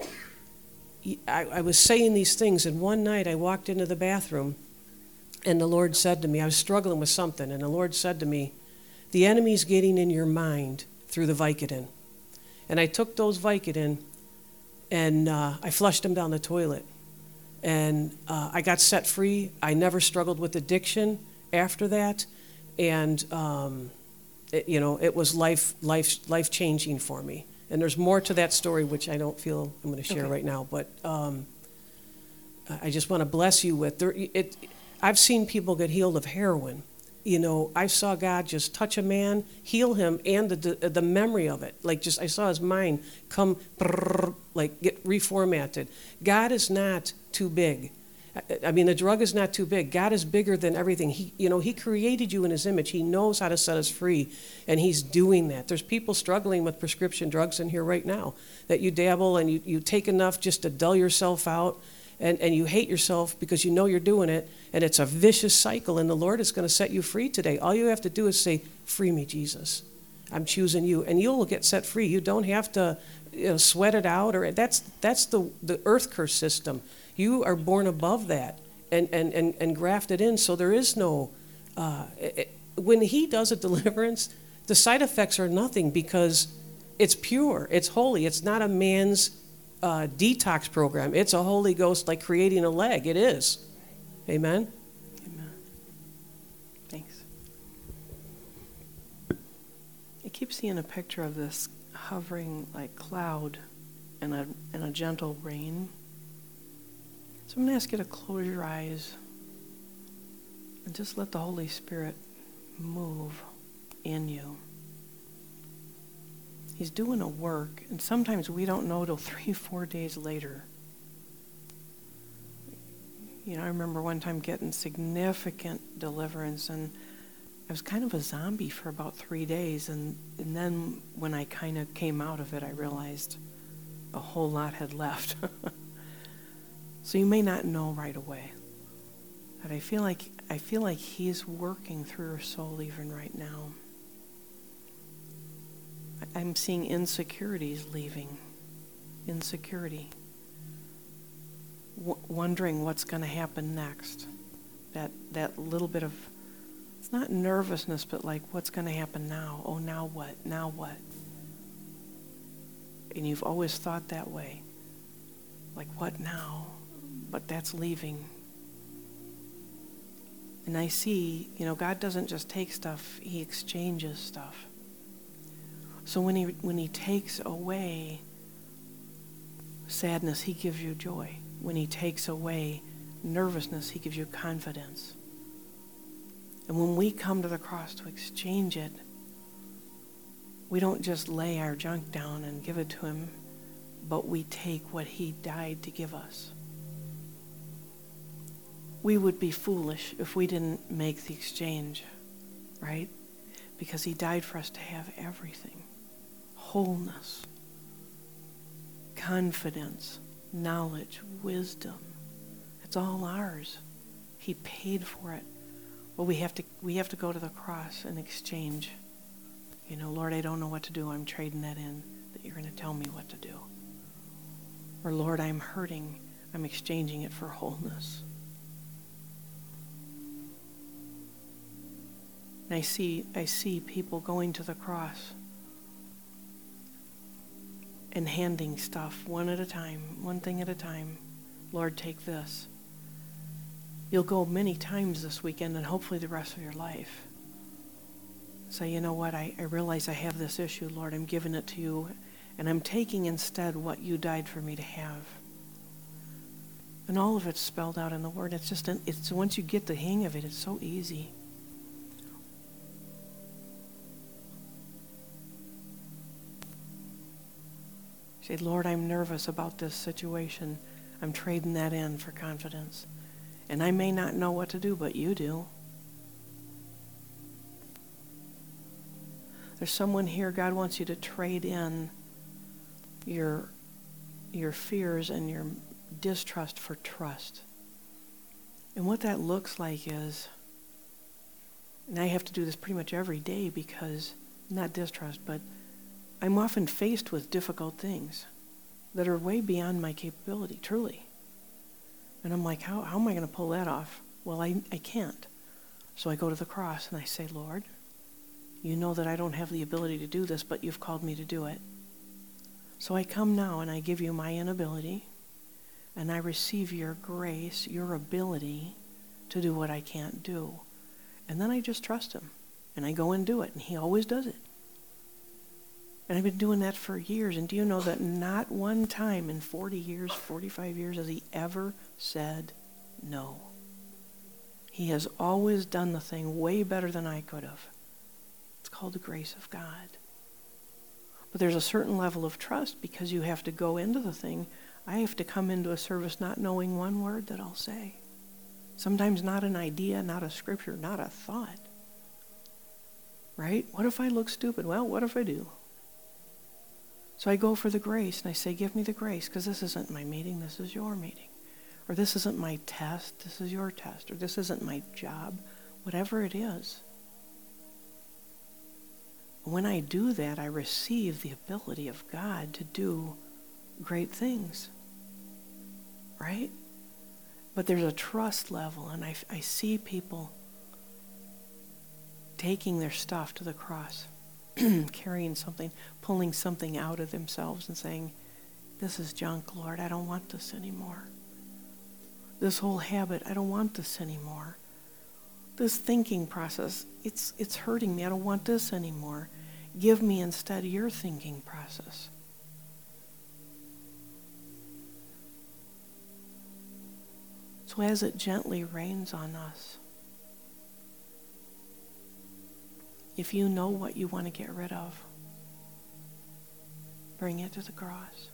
I, I was saying these things, and one night I walked into the bathroom, and the Lord said to me, I was struggling with something, and the Lord said to me, the enemy's getting in your mind through the Vicodin. And I took those Vicodin, and uh, I flushed them down the toilet. And uh, I got set free. I never struggled with addiction after that, and um, it, you know, it was life, life, life changing for me. And there's more to that story, which I don't feel I'm going to share Okay. right now. But um, I just want to bless you with there. It, I've seen people get healed of heroin. You know, I saw God just touch a man, heal him, and the the, the memory of it. Like just, I saw his mind come, like get reformatted. God is not too big. I mean, the drug is not too big. God is bigger than everything. He, you know, He created you in His image. He knows how to set us free, and He's doing that. There's people struggling with prescription drugs in here right now that you dabble and you, you take enough just to dull yourself out, and, and you hate yourself because you know you're doing it, and it's a vicious cycle, and the Lord is going to set you free today. All you have to do is say, free me, Jesus. I'm choosing you, and you'll get set free. You don't have to, you know, sweat it out, or that's that's the, the earth curse system. You are born above that and, and, and, and grafted in, so there is no, uh, it, when He does a deliverance, the side effects are nothing because it's pure, it's holy. It's not a man's uh, detox program. It's a Holy Ghost like creating a leg. It is. Amen? Amen. Thanks. I keep seeing a picture of this hovering like cloud and a, and a gentle rain. So I'm going to ask you to close your eyes and just let the Holy Spirit move in you. He's doing a work, and sometimes we don't know till three, four days later. You know, I remember one time getting significant deliverance, and I was kind of a zombie for about three days, and, and then when I kind of came out of it, I realized a whole lot had left. So you may not know right away, but I feel like I feel like he's working through your soul even right now. I'm seeing insecurities leaving. Insecurity. W- wondering what's going to happen next. That that little bit of, it's not nervousness, but like, what's going to happen now? Oh, now what? Now what? And you've always thought that way. Like, what now? But that's leaving. And I see, you know, God doesn't just take stuff, he exchanges stuff. So when he when he takes away sadness, he gives you joy. When he takes away nervousness, he gives you confidence. And when we come to the cross to exchange it, we don't just lay our junk down and give it to him, but we take what he died to give us. We would be foolish if we didn't make the exchange, right? Because he died for us to have everything. Wholeness, confidence, knowledge, wisdom. It's all ours. He paid for it. Well, we have to we have to go to the cross and exchange. You know, Lord, I don't know what to do. I'm trading that in, that you're going to tell me what to do. Or, Lord, I'm hurting. I'm exchanging it for wholeness. And I see I see people going to the cross and handing stuff one at a time, one thing at a time. Lord, take this. You'll go many times this weekend and hopefully the rest of your life. Say, you know what, I, I realize I have this issue, Lord. I'm giving it to you, and I'm taking instead what you died for me to have. And all of it's spelled out in the Word. It's just, an, it's once you get the hang of it, it's so easy. Say, Lord, I'm nervous about this situation. I'm trading that in for confidence. And I may not know what to do, but you do. There's someone here, God wants you to trade in your, your fears and your distrust for trust. And what that looks like is, and I have to do this pretty much every day because, not distrust, but I'm often faced with difficult things that are way beyond my capability, truly. And I'm like, how, how am I going to pull that off? Well, I, I can't. So I go to the cross and I say, Lord, you know that I don't have the ability to do this, but you've called me to do it. So I come now and I give you my inability, and I receive your grace, your ability to do what I can't do. And then I just trust him, and I go and do it, and he always does it. And I've been doing that for years, and do you know that not one time in forty years, forty-five years, has he ever said no? He has always done the thing way better than I could have. It's called the grace of God. But there's a certain level of trust because you have to go into the thing. I have to come into a service not knowing one word that I'll say. Sometimes not an idea, not a scripture, not a thought. Right? What if I look stupid? Well, what if I do? So I go for the grace and I say, give me the grace, because this isn't my meeting, this is your meeting. Or this isn't my test, this is your test. Or this isn't my job, whatever it is. When I do that, I receive the ability of God to do great things. Right? But there's a trust level, and I, I see people taking their stuff to the cross, carrying something, pulling something out of themselves and saying, this is junk, Lord, I don't want this anymore. This whole habit, I don't want this anymore. This thinking process, it's it's hurting me, I don't want this anymore. Give me instead your thinking process. So as it gently rains on us, if you know what you want to get rid of, bring it to the cross.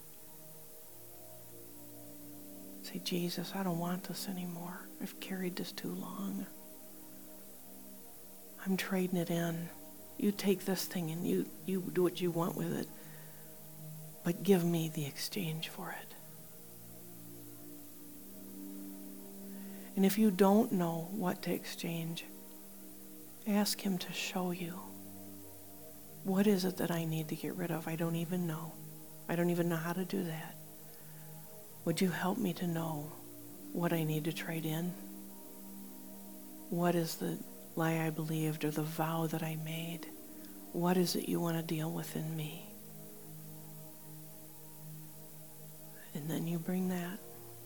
Say, Jesus, I don't want this anymore. I've carried this too long. I'm trading it in. You take this thing and you, you do what you want with it, but give me the exchange for it. And if you don't know what to exchange, ask him to show you. What is it that I need to get rid of? I don't even know. I don't even know how to do that. Would you help me to know what I need to trade in? What is the lie I believed or the vow that I made? What is it you want to deal with in me? And then you bring that.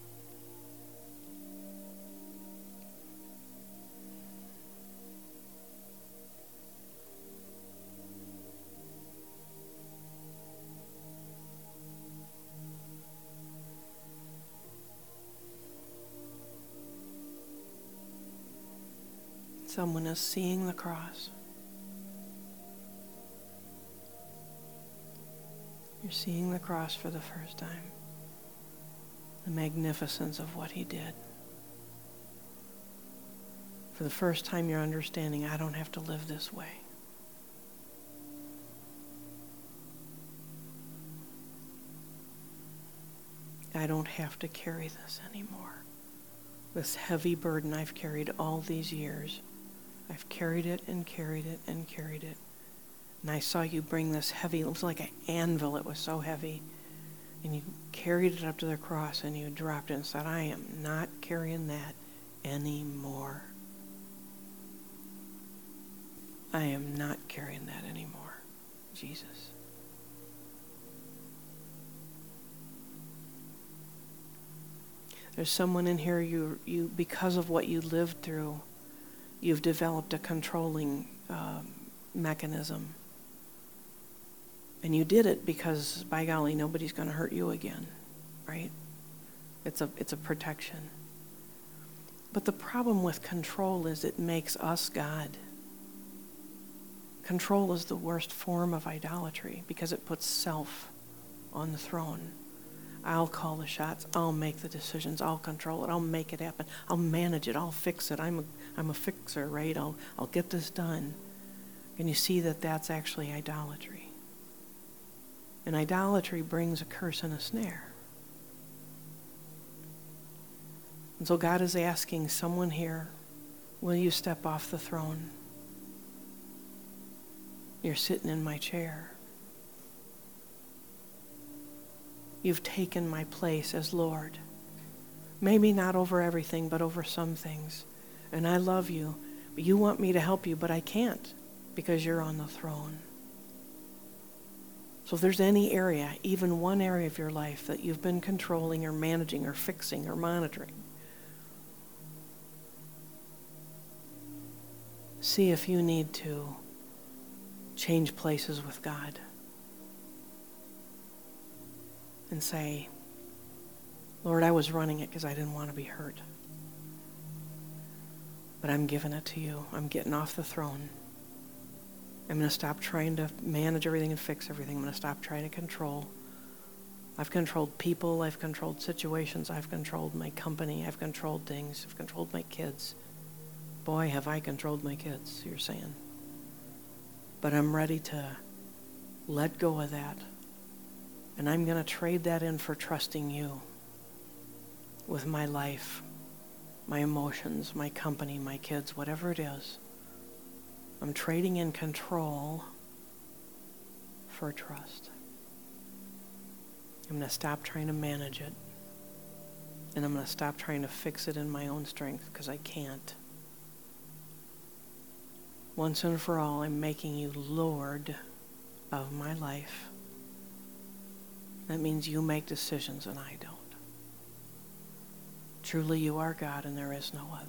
Someone is seeing the cross. You're seeing the cross for the first time. The magnificence of what he did. For the first time you're understanding, I don't have to live this way. I don't have to carry this anymore. This heavy burden I've carried all these years. I've carried it and carried it and carried it. And I saw you bring this heavy, it was like an anvil, it was so heavy. And you carried it up to the cross and you dropped it and said, I am not carrying that anymore. I am not carrying that anymore, Jesus. There's someone in here, you, you because of what you lived through, you've developed a controlling um, mechanism. And you did it because, by golly, nobody's going to hurt you again, right? It's a, it's a protection. But the problem with control is it makes us God. Control is the worst form of idolatry because it puts self on the throne. I'll call the shots. I'll make the decisions. I'll control it. I'll make it happen. I'll manage it. I'll fix it. I'm a, I'm a fixer, right? I'll, I'll get this done. And you see that that's actually idolatry. And idolatry brings a curse and a snare. And so God is asking someone here, will you step off the throne? You're sitting in my chair. You've taken my place as Lord. Maybe not over everything, but over some things. And I love you, but you want me to help you, but I can't because you're on the throne. So if there's any area, even one area of your life that you've been controlling or managing or fixing or monitoring, see if you need to change places with God. And say, Lord, I was running it because I didn't want to be hurt. But I'm giving it to you. I'm getting off the throne. I'm going to stop trying to manage everything and fix everything. I'm going to stop trying to control. I've controlled people. I've controlled situations. I've controlled my company. I've controlled things. I've controlled my kids. Boy, have I controlled my kids, you're saying. But I'm ready to let go of that. And I'm going to trade that in for trusting you with my life, my emotions, my company, my kids, whatever it is. I'm trading in control for trust. I'm going to stop trying to manage it. And I'm going to stop trying to fix it in my own strength because I can't. Once and for all, I'm making you Lord of my life. That means you make decisions and I don't. Truly you are God and there is no other.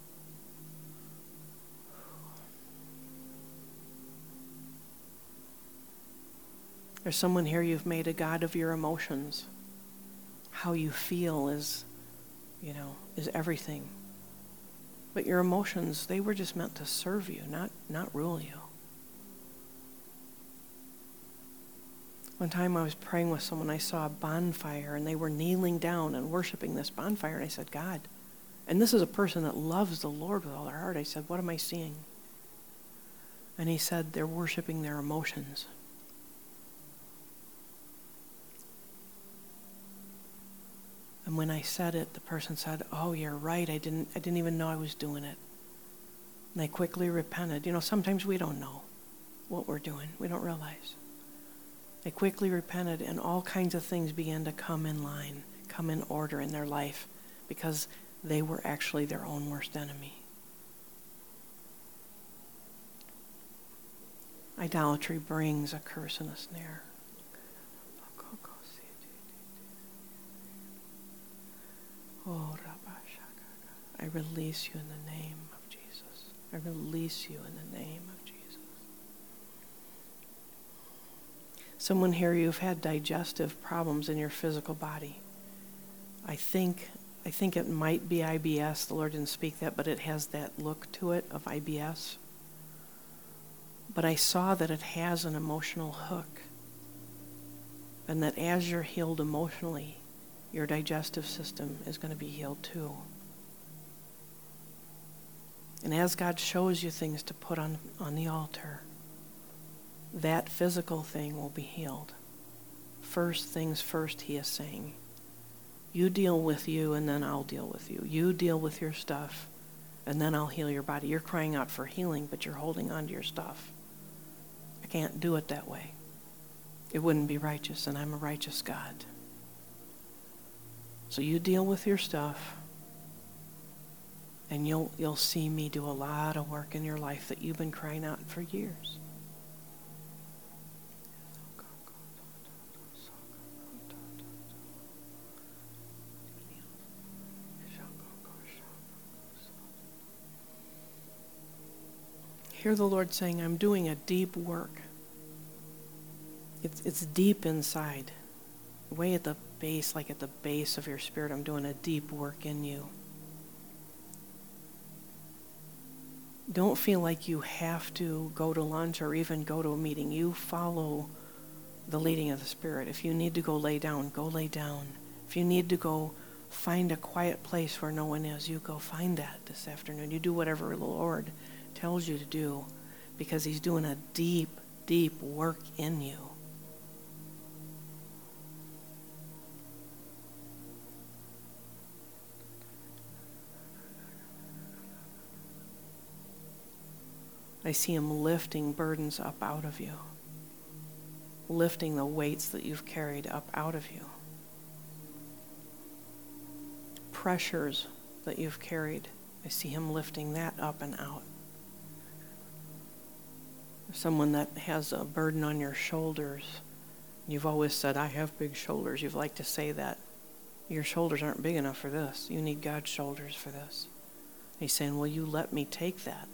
There's someone here you've made a God of your emotions. How you feel is, you know, is everything. But your emotions, they were just meant to serve you, not, not rule you. One time I was praying with someone, I saw a bonfire, and they were kneeling down and worshiping this bonfire, and I said, God, and this is a person that loves the Lord with all their heart. I said, what am I seeing? And he said, they're worshiping their emotions. And when I said it, the person said, "Oh, you're right. I didn't I didn't even know I was doing it." And I quickly repented. You know, sometimes we don't know what we're doing. We don't realize. I quickly repented, and all kinds of things began to come in line, come in order in their life, because they were actually their own worst enemy. Idolatry brings a curse and a snare. Oh, I release you in the name of Jesus. I release you in the name of Jesus. Someone here, you've had digestive problems in your physical body. I think I think it might be I B S. The Lord didn't speak that, but it has that look to it of I B S. But I saw that it has an emotional hook. And that as you're healed emotionally, your digestive system is going to be healed too. And as God shows you things to put on, on the altar, that physical thing will be healed. First things first, he is saying. You deal with you, and then I'll deal with you. You deal with your stuff, and then I'll heal your body. You're crying out for healing, but you're holding on to your stuff. I can't do it that way. It wouldn't be righteous, and I'm a righteous God. So you deal with your stuff, and you'll you'll see me do a lot of work in your life that you've been crying out for years. Hear the Lord saying, I'm doing a deep work. It's, it's deep inside. Way at the base, like at the base of your spirit, I'm doing a deep work in you. Don't feel like you have to go to lunch or even go to a meeting. You follow the leading of the Spirit. If you need to go lay down, go lay down. If you need to go find a quiet place where no one is, you go find that this afternoon. You do whatever the Lord tells you to do, because he's doing a deep, deep work in you. I see him lifting burdens up out of you, lifting the weights that you've carried up out of you, pressures that you've carried. I see him lifting that up and out. Someone that has a burden on your shoulders. You've always said, I have big shoulders. You've liked to say that. Your shoulders aren't big enough for this. You need God's shoulders for this. He's saying, will you let me take that?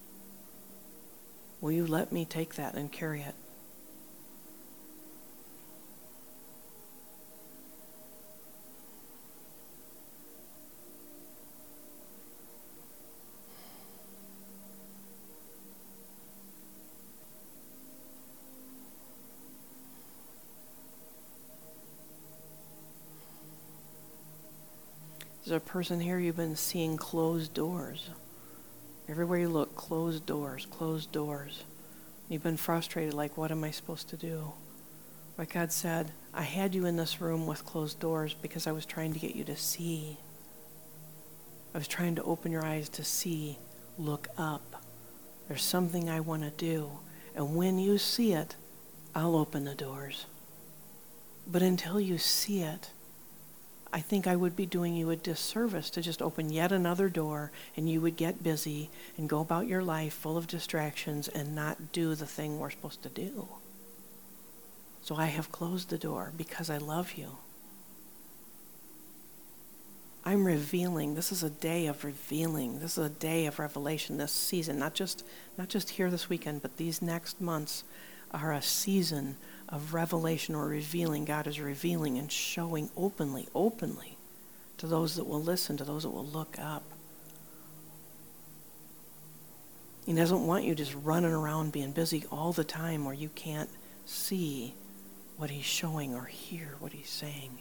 Will you let me take that and carry it? There's a person here, you've been seeing closed doors. Everywhere you look, closed doors, closed doors. You've been frustrated, like, what am I supposed to do? But God said, I had you in this room with closed doors because I was trying to get you to see. I was trying to open your eyes to see, look up. There's something I want to do. And when you see it, I'll open the doors. But until you see it, I think I would be doing you a disservice to just open yet another door, and you would get busy and go about your life full of distractions and not do the thing we're supposed to do. So I have closed the door because I love you. I'm revealing. This is a day of revealing. This is a day of revelation this season, not just not just here this weekend, but these next months are a season of revelation or revealing. God is revealing and showing openly, openly to those that will listen, to those that will look up. He doesn't want you just running around being busy all the time where you can't see what he's showing or hear what he's saying.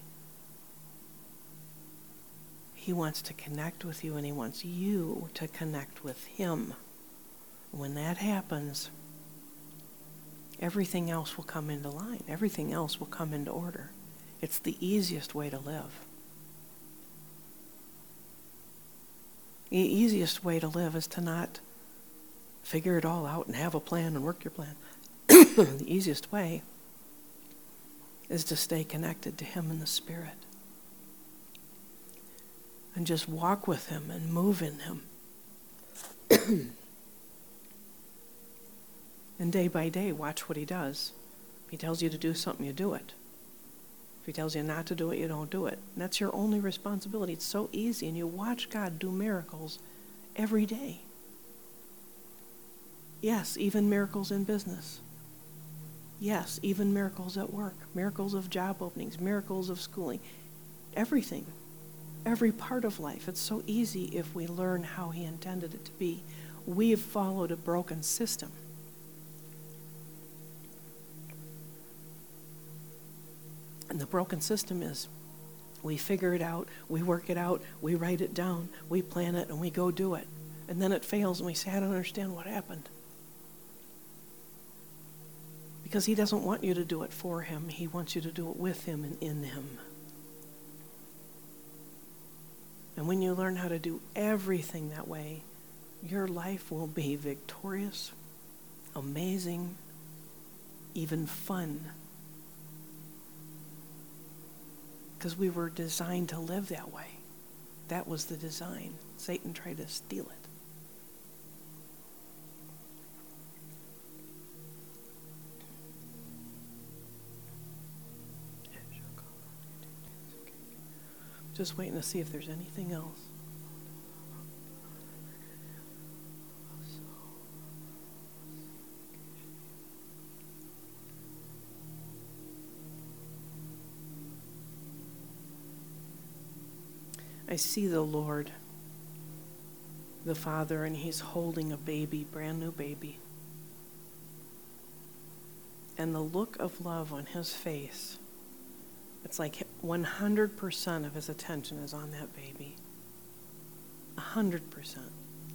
He wants to connect with you, and he wants you to connect with him. When that happens, everything else will come into line. Everything else will come into order. It's the easiest way to live. The easiest way to live is to not figure it all out and have a plan and work your plan. The easiest way is to stay connected to him in the Spirit. And just walk with him and move in him. And day by day, watch what he does. If he tells you to do something, you do it. If he tells you not to do it, you don't do it. And that's your only responsibility. It's so easy, and you watch God do miracles every day. Yes, even miracles in business. Yes, even miracles at work. Miracles of job openings, miracles of schooling. Everything. Every part of life. It's so easy if we learn how he intended it to be. We've followed a broken system. And the broken system is we figure it out, we work it out, we write it down, we plan it, and we go do it. And then it fails, and we say, I don't understand what happened. Because he doesn't want you to do it for him. He wants you to do it with him and in him. And when you learn how to do everything that way, your life will be victorious, amazing, even fun. Because we were designed to live that way. That was the design. Satan tried to steal it. Just waiting to see if there's anything else. I see the Lord, the Father, and he's holding a baby, brand new baby. And the look of love on his face, it's like one hundred percent of his attention is on that baby. one hundred percent.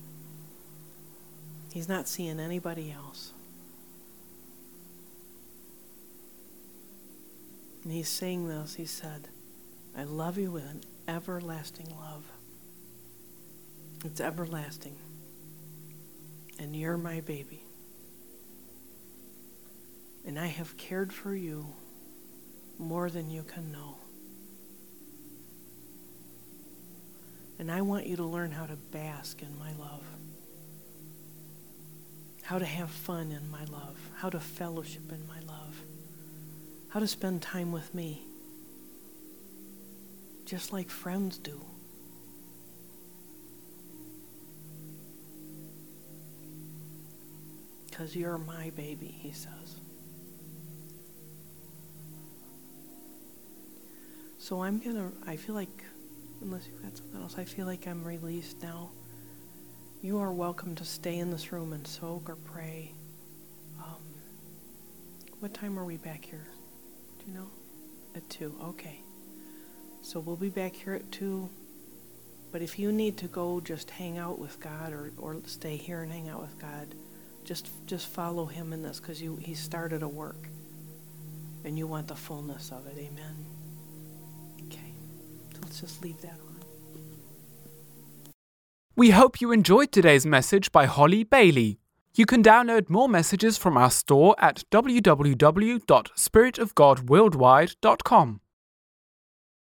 He's not seeing anybody else. And he's saying this, he said, I love you with an everlasting love. It's everlasting. And you're my baby. And I have cared for you more than you can know. And I want you to learn how to bask in my love. How to have fun in my love. How to fellowship in my love. How to spend time with me. Just like friends do. Because you're my baby, he says. So I'm going to, I feel like, unless you've got something else, I feel like I'm released now. You are welcome to stay in this room and soak or pray. Um, what time are we back here? Do you know? At two, okay. So we'll be back here at two. But if you need to go just hang out with God or, or stay here and hang out with God, just just follow him in this because you he started a work. And you want the fullness of it. Amen. Okay. So let's just leave that on. We hope you enjoyed today's message by Holly Bailey. You can download more messages from our store at w w w dot spirit of god worldwide dot com.